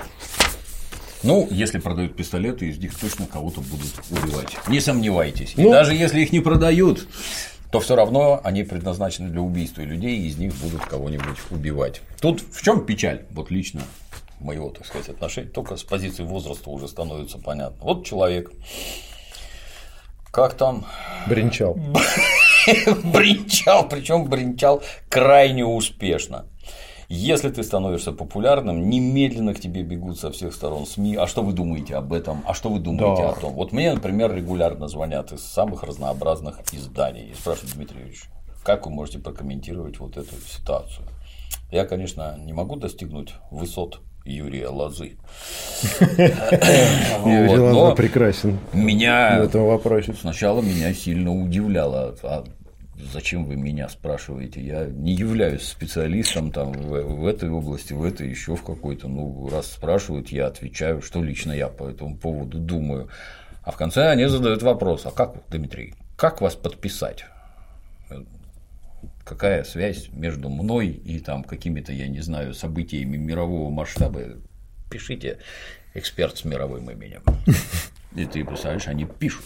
Ну, если продают пистолеты, из них точно кого-то будут убивать. Не сомневайтесь. И ну, даже если их не продают, то все равно они предназначены для убийства людей, и из них будут кого-нибудь убивать. Тут в чем печаль, вот лично моего, так сказать, отношения, только с позиции возраста уже становится понятно. Вот человек, как там… Бренчал. Бренчал, причем бренчал крайне успешно. Если ты становишься популярным, немедленно к тебе бегут со всех сторон СМИ. А что вы думаете об этом? А что вы думаете да. о том? Вот мне, например, регулярно звонят из самых разнообразных изданий и спрашивают: Дмитрий Юрьевич, как вы можете прокомментировать вот эту ситуацию? Я, конечно, не могу достигнуть высот Юрия Лозы. Юрий Лоза прекрасен меня в этом вопросе. Сначала меня сильно удивляло. Зачем вы меня спрашиваете? Я не являюсь специалистом там, в, в этой области, в этой еще в какой-то. Ну, раз спрашивают, я отвечаю, что лично я по этому поводу думаю. А в конце они задают вопрос: а как, Дмитрий, как вас подписать? Какая связь между мной и там какими-то, я не знаю, событиями мирового масштаба? Пишите «эксперт с мировым именем». И ты представляешь, они пишут.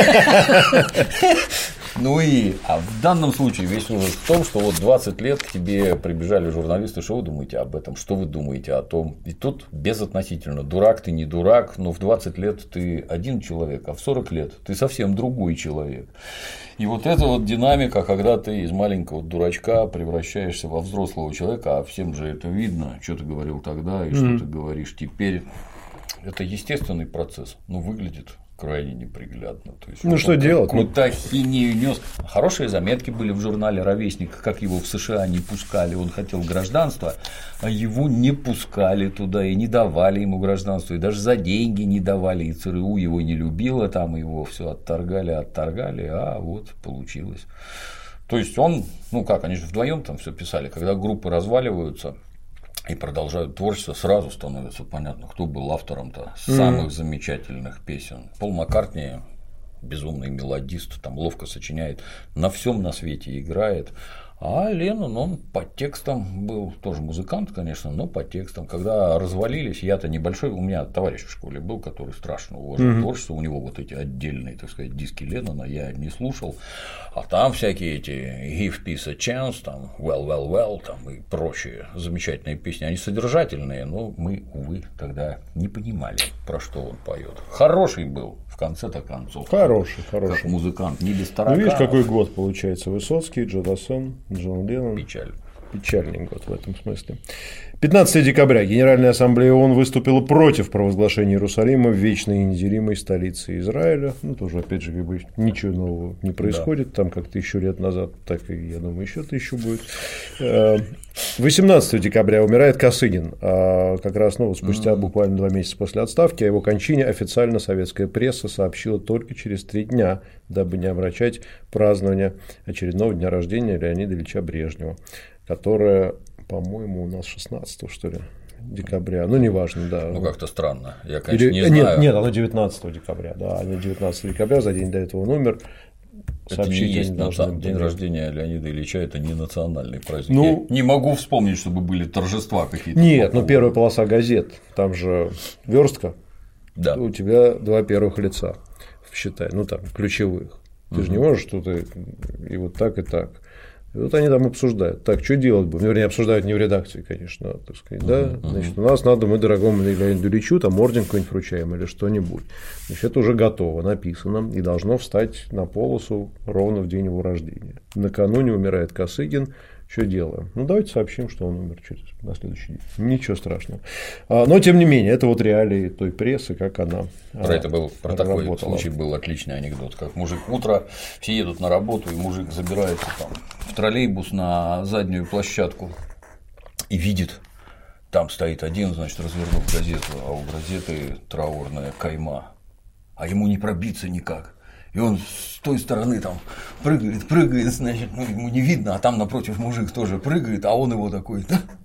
Ну и, а в данном случае весь ужас в том, что вот двадцать лет к тебе прибежали журналисты, что вы думаете об этом, что вы думаете о том. И тут безотносительно, дурак ты, не дурак, но в двадцать лет ты один человек, а в сорок лет ты совсем другой человек. И вот эта вот динамика, когда ты из маленького дурачка превращаешься во взрослого человека, а всем же это видно, что ты говорил тогда и mm-hmm. что ты говоришь теперь. это естественный процесс, но выглядит крайне неприглядно. То есть, ну что делать? Какую-то хинею нес. Хорошие заметки были в журнале «Ровесник», как его в США не пускали. Он хотел гражданства, а его не пускали туда и не давали ему гражданство. И даже за деньги не давали. И ЦРУ его не любило, там его все отторгали, отторгали, а вот получилось. То есть он, ну как, они же вдвоем там все писали, когда группы разваливаются и продолжают творчество, сразу становится понятно, кто был автором-то самых mm-hmm. замечательных песен. Пол Маккартни безумный мелодист, там ловко сочиняет, на всем на свете играет. А Леннон, он по текстам был, тоже музыкант, конечно, но по текстам. Когда развалились, я-то небольшой, у меня товарищ в школе был, который страшно уважал mm-hmm. творчество, у него вот эти отдельные, так сказать, диски Леннона я не слушал, а там всякие эти Give Peace a Chance, там Well, Well, Well, там и прочие замечательные песни, они содержательные, но мы, увы, тогда не понимали, про что он поет. Хороший был, в конце-то концов. Хороший, хороший. Как музыкант, не без тараканов. Ну, видишь, какой год получается, Высоцкий, Джо Дассен, Джон Леннон. Печаль. Печальный год в этом смысле. пятнадцатого декабря Генеральная ассамблея ООН выступила против провозглашения Иерусалима вечной и неделимой столицей Израиля. Ну, тоже, опять же, как бы ничего нового не происходит. Да. Там как тысячу лет назад, так и, я думаю, еще тысячу будет. восемнадцатого декабря умирает Косыгин. А как раз ну, спустя mm-hmm. буквально два месяца после отставки о его кончине официально советская пресса сообщила только через три дня, дабы не омрачать празднование очередного дня рождения Леонида Ильича Брежнева, которое, по-моему, у нас шестнадцатого, что ли, декабря, ну, неважно, да. Ну, как-то странно, я, конечно, Или... не знаю. Нет, нет, оно девятнадцатого декабря, да, оно девятнадцатого декабря, за день до этого он умер. Это не есть наци... День рождения Леонида Ильича, это не национальный праздник. Ну, я не могу вспомнить, чтобы были торжества какие-то. Нет, ну первая полоса газет, там же верстка, да. У тебя два первых лица, считай, ну там ключевых. Ты угу. же не можешь что-то и вот так, и так. И вот они там обсуждают, так, что делать будем? Вернее, обсуждают не в редакции, конечно, так сказать, да, uh-huh. значит, у нас надо, мы дорогому Леониду Ильичу там орден какой-нибудь вручаем или что-нибудь. Значит, это уже готово, написано, и должно встать на полосу ровно в день его рождения. Накануне умирает Косыгин, что делаем? Ну, давайте сообщим, что он умер через, на следующий день. Ничего страшного. Но, тем не менее, это вот реалии той прессы, как она Про это был, про такой случай был отличный анекдот, как мужик утро, все едут на работу, и мужик забирается там в троллейбус на заднюю площадку и видит, там стоит один, значит, развернув газету, а у газеты траурная кайма, а ему не пробиться никак. И он с той стороны там прыгает, прыгает, значит, ну, ему не видно, а там напротив мужик тоже прыгает, а он его такой.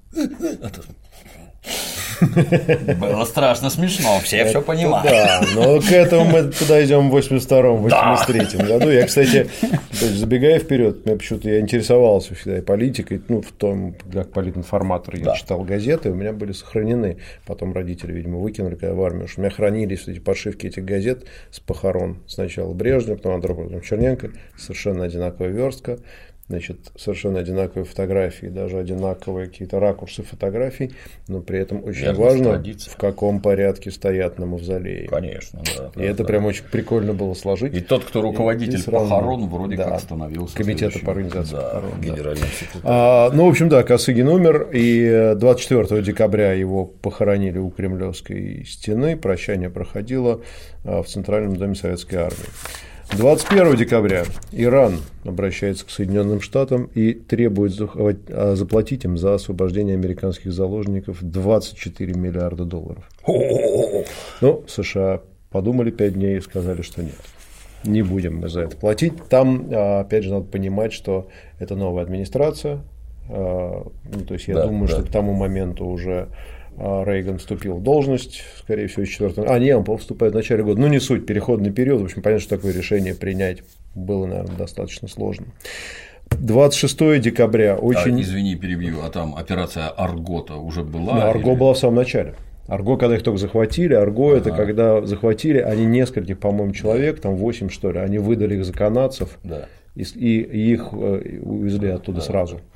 Было страшно смешно, все все понимают. Да, но к этому мы подойдем в восемьдесят втором, восемьдесят третьем году. Я, кстати, забегая вперед, мне почему-то я интересовался всегда и политикой, ну, в том, как политинформатор, я да. читал газеты, у меня были сохранены. Потом родители, видимо, выкинули, когда в армию, что у меня хранились эти подшивки этих газет с похорон. Сначала Брежнев, потом Андропов, Черненко, совершенно одинаковая верстка. Значит, совершенно одинаковые фотографии, даже одинаковые какие-то ракурсы фотографий, но при этом очень Верность важно, традиции. В каком порядке стоят на мавзолее. Конечно, да. И да, это да. прям очень прикольно было сложить. И тот, кто руководитель и, и похорон, вроде да, как становился комитета по организации да, похорон. Генеральным да. секретарем. А, ну, в общем, да, Косыгин умер, и двадцать четвёртого декабря его похоронили у Кремлевской стены. Прощание проходило в Центральном доме Советской армии. двадцать первого декабря Иран обращается к Соединенным Штатам и требует заплатить им за освобождение американских заложников двадцать четыре миллиарда долларов. Ну, США подумали пять дней и сказали, что нет, не будем мы за это платить. Там, опять же, надо понимать, что это новая администрация. Ну, то есть я да, думаю, да. что к тому моменту уже Рейган вступил в должность, скорее всего, четвёртого. А, нет, он вступает в начале года. Ну, не суть, переходный период. В общем, понятно, что такое решение принять было, наверное, достаточно сложно. двадцать шестого декабря очень. А, извини, перебью, а там операция Арго-то уже была? Да, Арго или... была в самом начале. Арго, когда их только захватили, Арго ага. это когда захватили, они нескольких, по-моему, человек, там восемь, что ли, они выдали их за канадцев. Да. И их увезли оттуда да. сразу.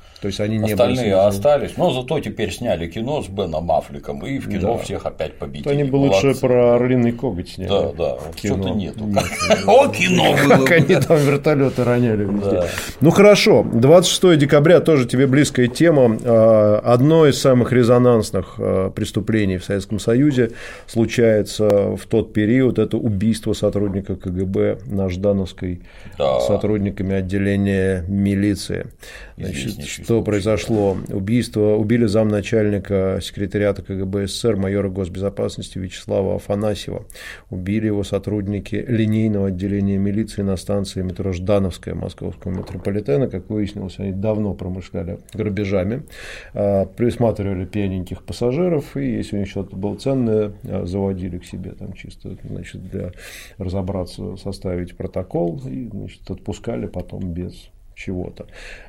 То есть они не Остальные были остались, но зато теперь сняли кино с Беном Аффлеком, и в кино да. всех опять победили. Они бы лучше про орлиный коготь сняли. Да, да, что-то нету. О, кино было. Как они там вертолеты роняли везде. Ну хорошо, двадцать шестого декабря тоже тебе близкая тема. Одно из самых резонансных преступлений в Советском Союзе случается в тот период. Это убийство сотрудника КГБ на Ждановской сотрудниками отделения милиции. Значит, что произошло? Убийство, убили замначальника секретариата КГБ СССР, майора госбезопасности Вячеслава Афанасьева. Убили его сотрудники линейного отделения милиции на станции метро Ждановская московского метрополитена. Как выяснилось, они давно промышляли грабежами, присматривали пьяненьких пассажиров, и если у них что-то было ценное, заводили к себе там чисто, значит, для разобраться, составить протокол, и, значит, отпускали потом без чего-то.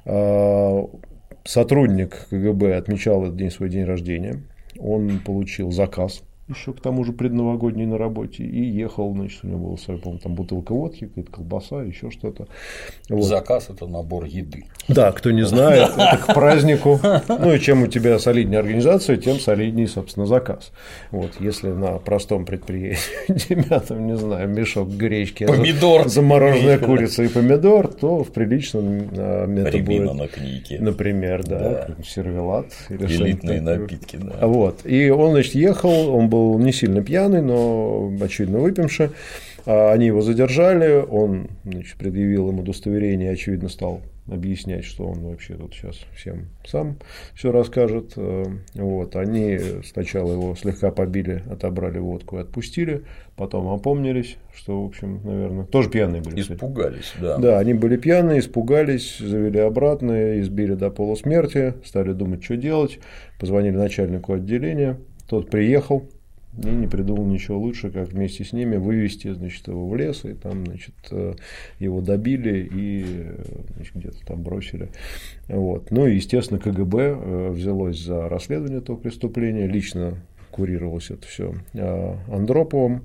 Сотрудник КГБ отмечал этот день свой день рождения. Он получил заказ, еще к тому же предновогодний на работе, и ехал, значит, у него была, по-моему, там бутылка водки, какая-то колбаса, еще что-то. Вот. Заказ – это набор еды. Да, кто не знает, это к празднику. Ну и чем у тебя солиднее организация, тем солиднее, собственно, заказ. Вот, если на простом предприятии тебя там, не знаю, мешок гречки, помидор, замороженная гречка, курица и помидор, то в приличном это будет, на книге. Например, да, да. сервелат. Или элитные напитки, да. Вот. И он, значит, ехал, он был не сильно пьяный, но, очевидно, выпивший. Они его задержали, он, значит, предъявил им удостоверение, очевидно, стал объяснять, что он вообще тут сейчас всем сам все расскажет. Вот. Они сначала его слегка побили, отобрали водку и отпустили, потом опомнились, что, в общем, наверное, тоже пьяные были. Испугались, да. Да, они были пьяные, испугались, завели обратно, избили до полусмерти, стали думать, что делать, позвонили начальнику отделения, тот приехал. И не придумал ничего лучше, как вместе с ними вывести, значит, его в лес, и там, значит, его добили и, значит, где-то там бросили. Вот. Ну и, естественно, КГБ взялось за расследование этого преступления, лично курировалось это все Андроповым.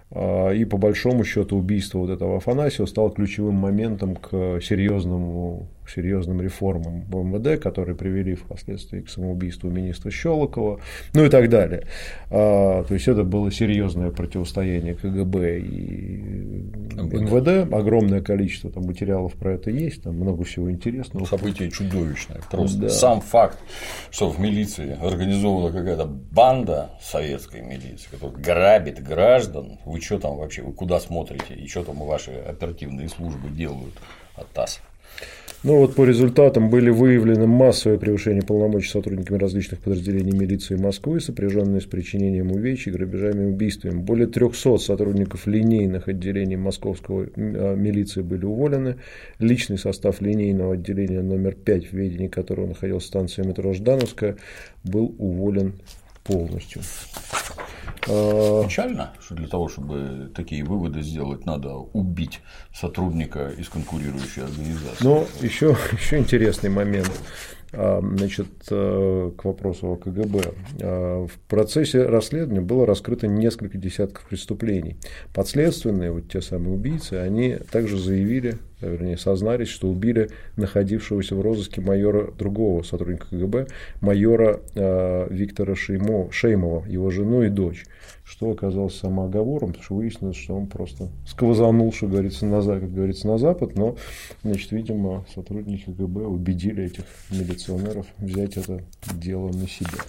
И по большому счету убийство вот этого Афанасьева стало ключевым моментом к серьезному, серьезным реформам в МВД, которые привели впоследствии к самоубийству министра Щелокова, ну и так далее. То есть это было серьезное противостояние КГБ и МВД, огромное количество там материалов про это есть, там много всего интересного. Событие чудовищное. Просто да. Сам факт, что в милиции организована какая-то банда советской милиции, которая грабит граждан. Вы что там вообще, вы куда смотрите, и что там ваши оперативные службы делают от ТАСС? Ну вот по результатам были выявлены массовые превышения полномочий сотрудниками различных подразделений милиции Москвы, сопряженные с причинением увечий, грабежами и убийствами. Более трехсот сотрудников линейных отделений московского милиции были уволены. Личный состав линейного отделения номер пять, в ведении которого находилась станция метро Ждановская, был уволен полностью. Печально, что для того, чтобы такие выводы сделать, надо убить сотрудника из конкурирующей организации. Но еще, еще интересный момент. Значит, к вопросу о КГБ. В процессе расследования было раскрыто несколько десятков преступлений. Подследственные, вот те самые убийцы, они также заявили, вернее, сознались, что убили находившегося в розыске майора, другого сотрудника КГБ, майора Виктора Шеймо, Шеймова, его жену и дочь, что оказалось самооговором, потому что выяснилось, что он просто сквозанул, что говорится, на, как говорится, на Запад, но, значит, видимо, сотрудники КГБ убедили этих милиционеров взять это дело на себя.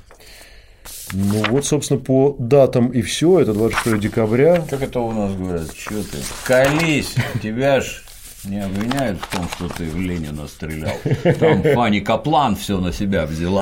Ну вот, собственно, по датам и все. Это двадцать шестого декабря. Как это у нас говорят? Чё ты? Колись, тебя ж не обвиняют в том, что ты в Ленина стрелял. Там Фанни Каплан все на себя взяла.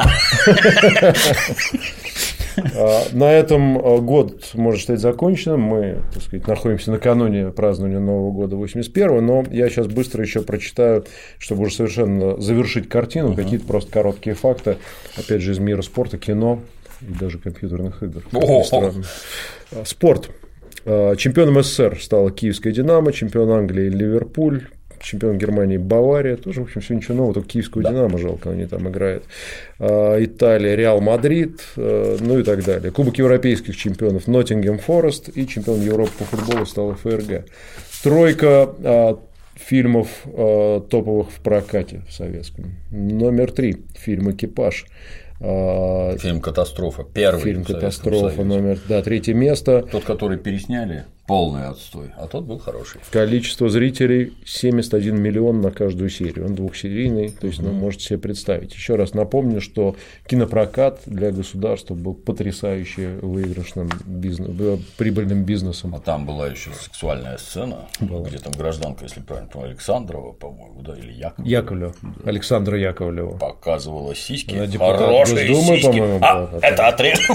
На этом год может стать законченным. Мы, так сказать, находимся накануне празднования Нового года восемьдесят первого, но я сейчас быстро еще прочитаю, чтобы уже совершенно завершить картину, uh-huh. какие-то просто короткие факты, опять же, из мира спорта, кино и даже компьютерных игр. Oh. Спорт. Чемпионом СССР стала Киевская «Динамо», чемпион Англии Ливерпуль, чемпион Германии Бавария, тоже, в общем, все ничего нового, только Киевскую да. «Динамо», жалко, они там играют. Италия, Реал Мадрид, ну и так далее. Кубок европейских чемпионов Ноттингем Форест и чемпион Европы по футболу стал ФРГ. Тройка фильмов э, топовых в прокате в советском. Номер три. Фильм «Экипаж». Фильм «Катастрофа». Первый. Фильм «Катастрофа» номер, да, третье место. Тот, который пересняли, полный отстой, а тот был хороший. Количество зрителей семьдесят один миллион на каждую серию. Он двухсерийный, то есть, ну, можете себе представить. Еще раз напомню, что кинопрокат для государства был потрясающе выигрышным бизнес, прибыльным бизнесом. А там была еще сексуальная сцена, была. Где там гражданка, если правильно помню, Александрова, по-моему, да, или Яковлева. Яковлева. Да. Александра Яковлева. Показывала сиськи. Она депутат Госдумы, по-моему, а, была. Это отрежу.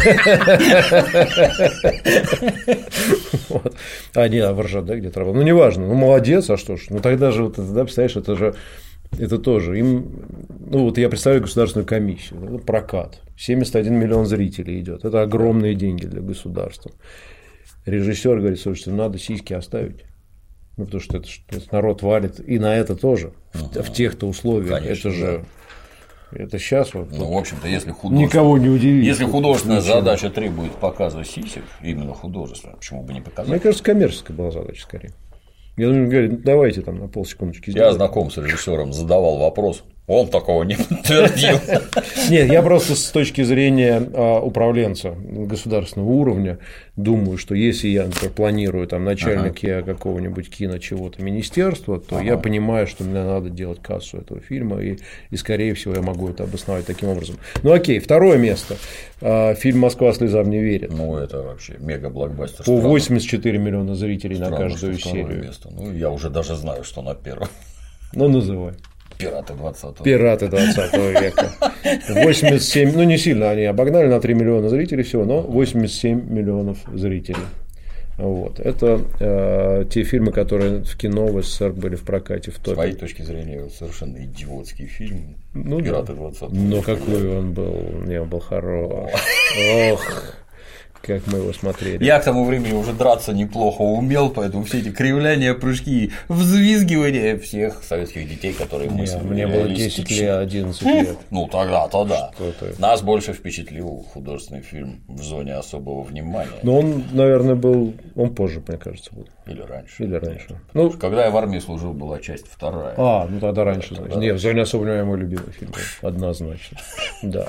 Вот. А, не, а в эр жэ дэ где-то работал. Ну, неважно, ну, молодец, а что ж. Ну, тогда же, вот это, да, представляешь, это же, это тоже, им, ну, вот я представляю государственную комиссию, это прокат, семьдесят один миллион зрителей идет, это огромные деньги для государства. Режиссер говорит, слушайте, надо сиськи оставить, ну, потому что это, это народ валит, и на это тоже, ага. в, в тех-то условиях, конечно, это же… Да. Это сейчас вот. Ну, в общем-то, если никого не удивит. Если художественная ничего. Задача требует показа сисек, именно художественная, почему бы не показать? Мне кажется, коммерческая была задача скорее. Я говорю, давайте там на полсекундочки сделаем. Я знаком с режиссером, задавал вопрос. Он такого не подтвердил. Нет, я просто с точки зрения управленца государственного уровня думаю, что если я, например, планирую там начальник ага. я какого-нибудь кино чего-то министерства, то ага. я понимаю, что мне надо делать кассу этого фильма, и, и скорее всего я могу это обосновать таким образом. Ну окей, второе место. Фильм «Москва слезам не верит». Ну это вообще мега-блокбастер. По восемьдесят четыре миллиона зрителей странно, на каждую серию. Место. Ну я уже даже знаю, что на первом. Ну называй. Пираты двадцатого Пираты двадцатого века. восемьдесят семь, ну не сильно они обогнали на три миллиона зрителей всего, но восемьдесят семь миллионов зрителей. Вот. Это э, те фильмы, которые в кино в СССР были в прокате в топе. С моей точки зрения, совершенно идиотский фильм. Ну, Пираты двадцатого века. Но какой он был, не он был хорош. Ох. Как мы его смотрели. Я к тому времени уже драться неплохо умел, поэтому все эти кривляния, прыжки, взвизгивания всех советских детей, которые мы смотрели. Мне было десять лет, одиннадцать лет. Ну тогда-то да. Нас больше впечатлил художественный фильм «В зоне особого внимания». Но он, наверное, был. Он позже, мне кажется, был. Или раньше. Или раньше. Нет. Ну, когда я в армии служил, была часть вторая. А, ну тогда раньше, да, значит. Нет, «В зоне особого внимания» мой любимый фильм. Однозначно. Да.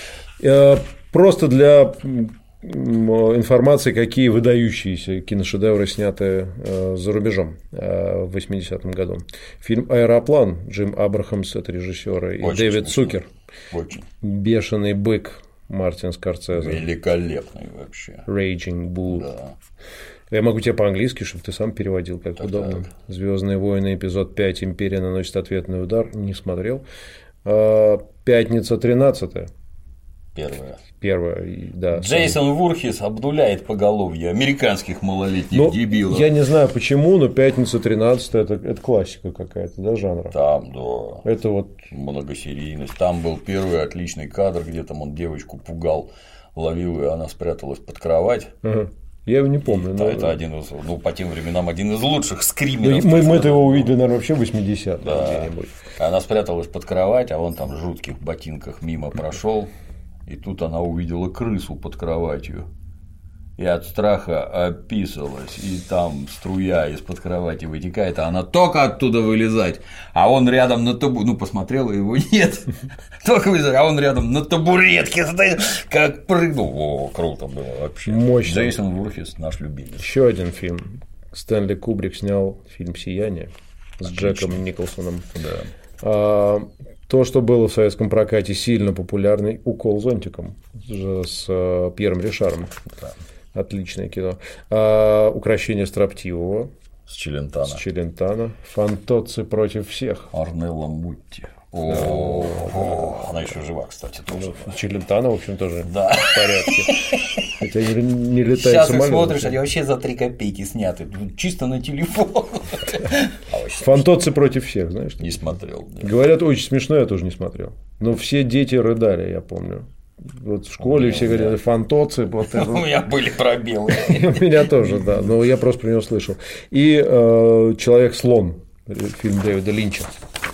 Просто для информации, какие выдающиеся киношедевры сняты э, за рубежом э, в восьмидесятом году. Фильм «Аэроплан», Джим Абрахамс, это режиссер, и Дэвид Цукер. Очень. «Бешеный бык», Мартин Скорсезе. Великолепный вообще. «Raging Bull». Да. Я могу тебе по-английски, чтобы ты сам переводил, как так, удобно. «Звездные войны», эпизод пять, «Империя наносит ответный удар». Не смотрел. «Пятница тринадцатая». Первая. Первая, да. Джейсон сам... Вурхис обдуляет поголовье американских малолетних ну, дебилов. Я не знаю почему, но «Пятница тринадцатая» это, это классика какая-то, да, жанра? Там, да. Это вот многосерийность. Там был первый отличный кадр, где там он девочку пугал, ловил, и она спряталась под кровать. Ага. Я его не помню. Да, но... Это один из, ну, по тем временам один из лучших скримеров. Мы, мы-то его увидели, наверное, вообще в восьмидесятых да. где-нибудь. Она спряталась под кровать, а он там в жутких ботинках мимо прошел. И тут она увидела крысу под кроватью. И от страха описалась. И там струя из-под кровати вытекает, а она только оттуда вылезать. А он рядом на табуретке. Ну, посмотрела, его нет. Только вылезать, а он рядом на табуретке стоит. Как прыгнул. О, круто было вообще. Мощно. Джейсон Вурхис наш любимый. Еще один фильм. Стэнли Кубрик снял фильм «Сияние» с Отлично. Джеком Николсоном. Да. А, то, что было в советском прокате сильно популярный «Укол зонтиком» с Пьером Ришаром. Да. Отличное кино. А, «Укрощение строптивого» с Челентано. С Челентано. «Фантоцци против всех». Орнелла Мутти. О, она еще жива, кстати, тоже. Челентано, в общем, тоже да. в порядке. Хотя не, не летает Сейчас самолет. Сейчас ты смотришь, они вообще за три копейки сняты. Чисто на телефон. «Фантоцци против всех», знаешь? Не смотрел. Да. Говорят, очень смешно, я тоже не смотрел. Но все дети рыдали, я помню. Вот в школе меня, все говорили «Фантоцци». Вот у меня были пробелы. У меня тоже, да. Но я просто про него слышал. И «Человек-слон», фильм Дэвида Линча.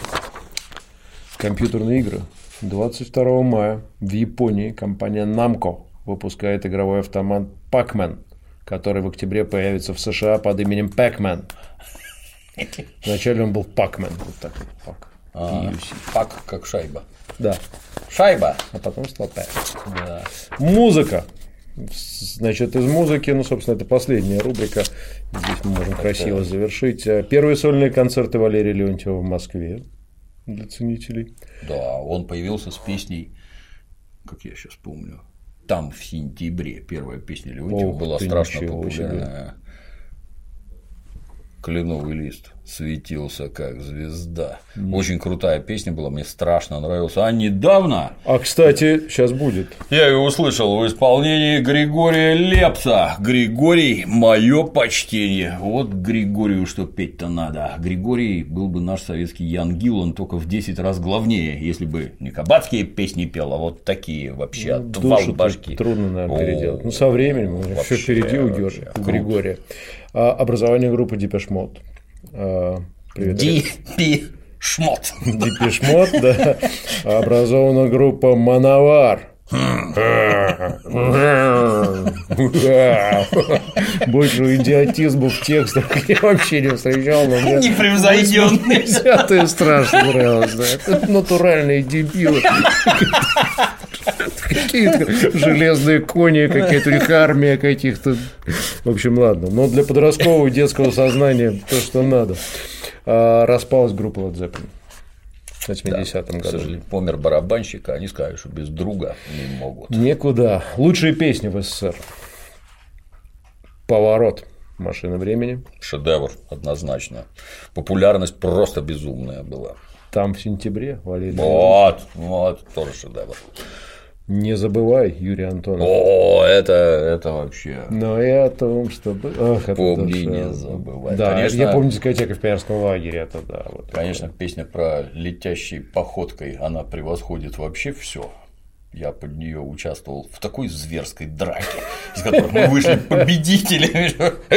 Компьютерные игры. двадцать второго мая в Японии компания Namco выпускает игровой автомат Pac-Man, который в октябре появится в США под именем Pac-Man. Вначале он был Пакмен, вот так вот, Пак. А, Пак как шайба. Да. Шайба. А потом стал Пак. Да. Музыка. Значит, из музыки, ну, собственно, это последняя рубрика. Здесь мы можем красиво завершить. Первые сольные концерты Валерия Леонтьева в Москве для ценителей. Да, он появился с песней, как я сейчас помню, там в сентябре первая песня Леонтьева Ох, была ты, страшно ничего популярная. себе. Кленовый лист светился как звезда. Очень крутая песня была, мне страшно нравилась. А недавно. А, кстати, сейчас будет. Я ее услышал в исполнении Григория Лепса. Григорий, мое почтение. Вот Григорию что петь-то надо. Григорий был бы наш советский Ян Гиллан, только в десять раз главнее, если бы не кабацкие песни пел, а вот такие вообще отвал башки. Трудно, наверное, переделать. Ну, со временем все впереди у Георгия, у Григория. А, образование группы Депеш Мод. Депеш Мод. Депеш Мод, да. Образована группа Мановар. Больше идиотизма в текстах я вообще не встречал. Непревзойдённый. Это страшно нравилось. Это натуральные дебилы. Какие-то железные кони, какая-то у них армия каких-то. В общем, ладно. Но для подросткового детского сознания то, что надо. Распалась группа Led Zeppelin в восьмидесятом году. К сожалению, помер барабанщик, а они сказали, что без друга не могут. Некуда. Лучшие песни в СССР. Поворот. Машина времени. Шедевр, однозначно. Популярность просто безумная была. Там в сентябре Валерий. Вот, вот, тоже шедевр. Не забывай, Юрий Антонов. О, это, это вообще. Но и о том, чтобы. Ах, помни, не забывай. Да, конечно, я помню дискотека в Пионерском лагере. Это да. Вот конечно, такое. Песня про летящей походкой, она превосходит вообще все. Я под нее участвовал в такой зверской драке, из которой мы вышли победителями.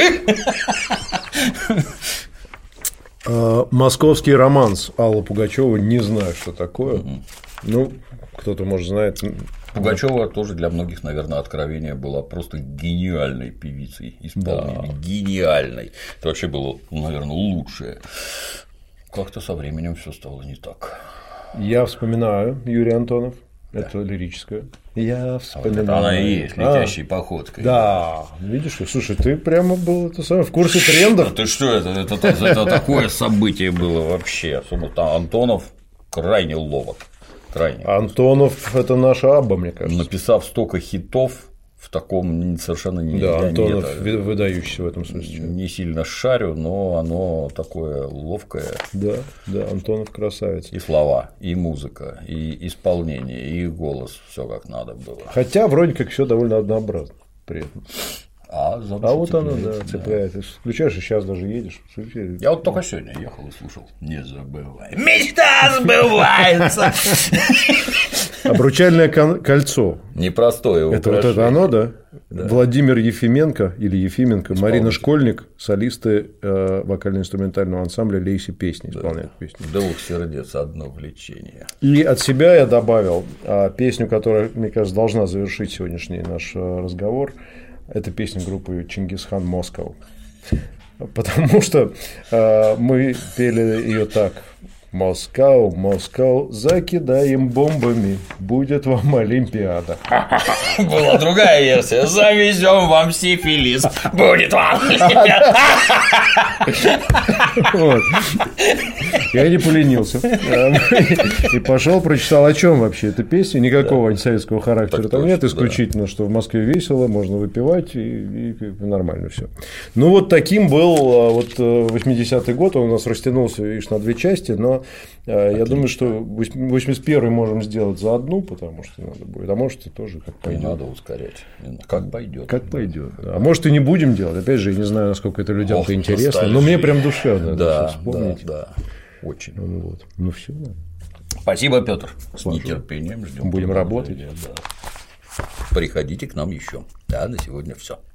Московский романс Алла Пугачева. Не знаю, что такое. Ну, кто-то, может, знает. Пугачева тоже для многих, наверное, откровение была просто гениальной певицей исполнения. Да. Гениальной. Это вообще было, наверное, лучшее. Как-то со временем все стало не так. Я вспоминаю Юрий Антонов. Да. Это лирическое. Я вспоминаю. Вот она и есть, летящей а, походкой. Да, видишь, слушай, ты прямо был это самое, в курсе трендов. А ты что, это, это, это, это такое событие было вообще. Особенно там Антонов крайне ловок. Крайне. Антонов – это наша Абба, мне кажется. Написав столько хитов в таком совершенно не. Да, Антонов это, выдающийся в этом смысле. Не сильно шарю, но оно такое ловкое. Да, да, Антонов красавец. И слова, и музыка, и исполнение, и голос, все как надо было. Хотя вроде как все довольно однообразно при этом. А, а вот оно, да, цепляет. Да. Включаешь, и сейчас даже едешь. Я вот только сегодня ехал и слушал. Не забывай. Мечта сбывается. Обручальное кольцо. Непростое украшение. Это вот это оно, да? Да. Владимир Ефименко или Ефименко, Марина Школьник, солисты э, вокально-инструментального ансамбля «Лейси песни» исполняют да. песню. Двух сердец одно влечение. И от себя я добавил э, песню, которая, мне кажется, должна завершить сегодняшний наш э, разговор. Это песня группы Чингисхан Москва. Потому что э, мы пели ее так. Москва, Москва, закидаем бомбами, будет вам Олимпиада. Была другая версия. Завезем вам сифилис, будет вам Олимпиада. Вот. Я не поленился. И пошел, прочитал, о чем вообще эта песня. Никакого антисоветского характера там нет. Исключительно, что в Москве весело, можно выпивать, и, и нормально все. Ну, вот таким был вот восьмидесятый год. Он у нас растянулся, видишь, на две части, но Отлично. Я думаю, что восемьдесят первый можем сделать за одну, потому что надо будет. А может, и тоже как пойдет. Надо ускорять. Как пойдет. Как пойдет. А может, и не будем делать. Опять же, я не знаю, насколько это людям-то интересно. Но мне прям душа надо да, вспомнить. Да, да. Очень. Ну, вот. Ну все. Спасибо, Петр. С нетерпением ждем. Будем работать. Да. Приходите к нам еще. Да, на сегодня все.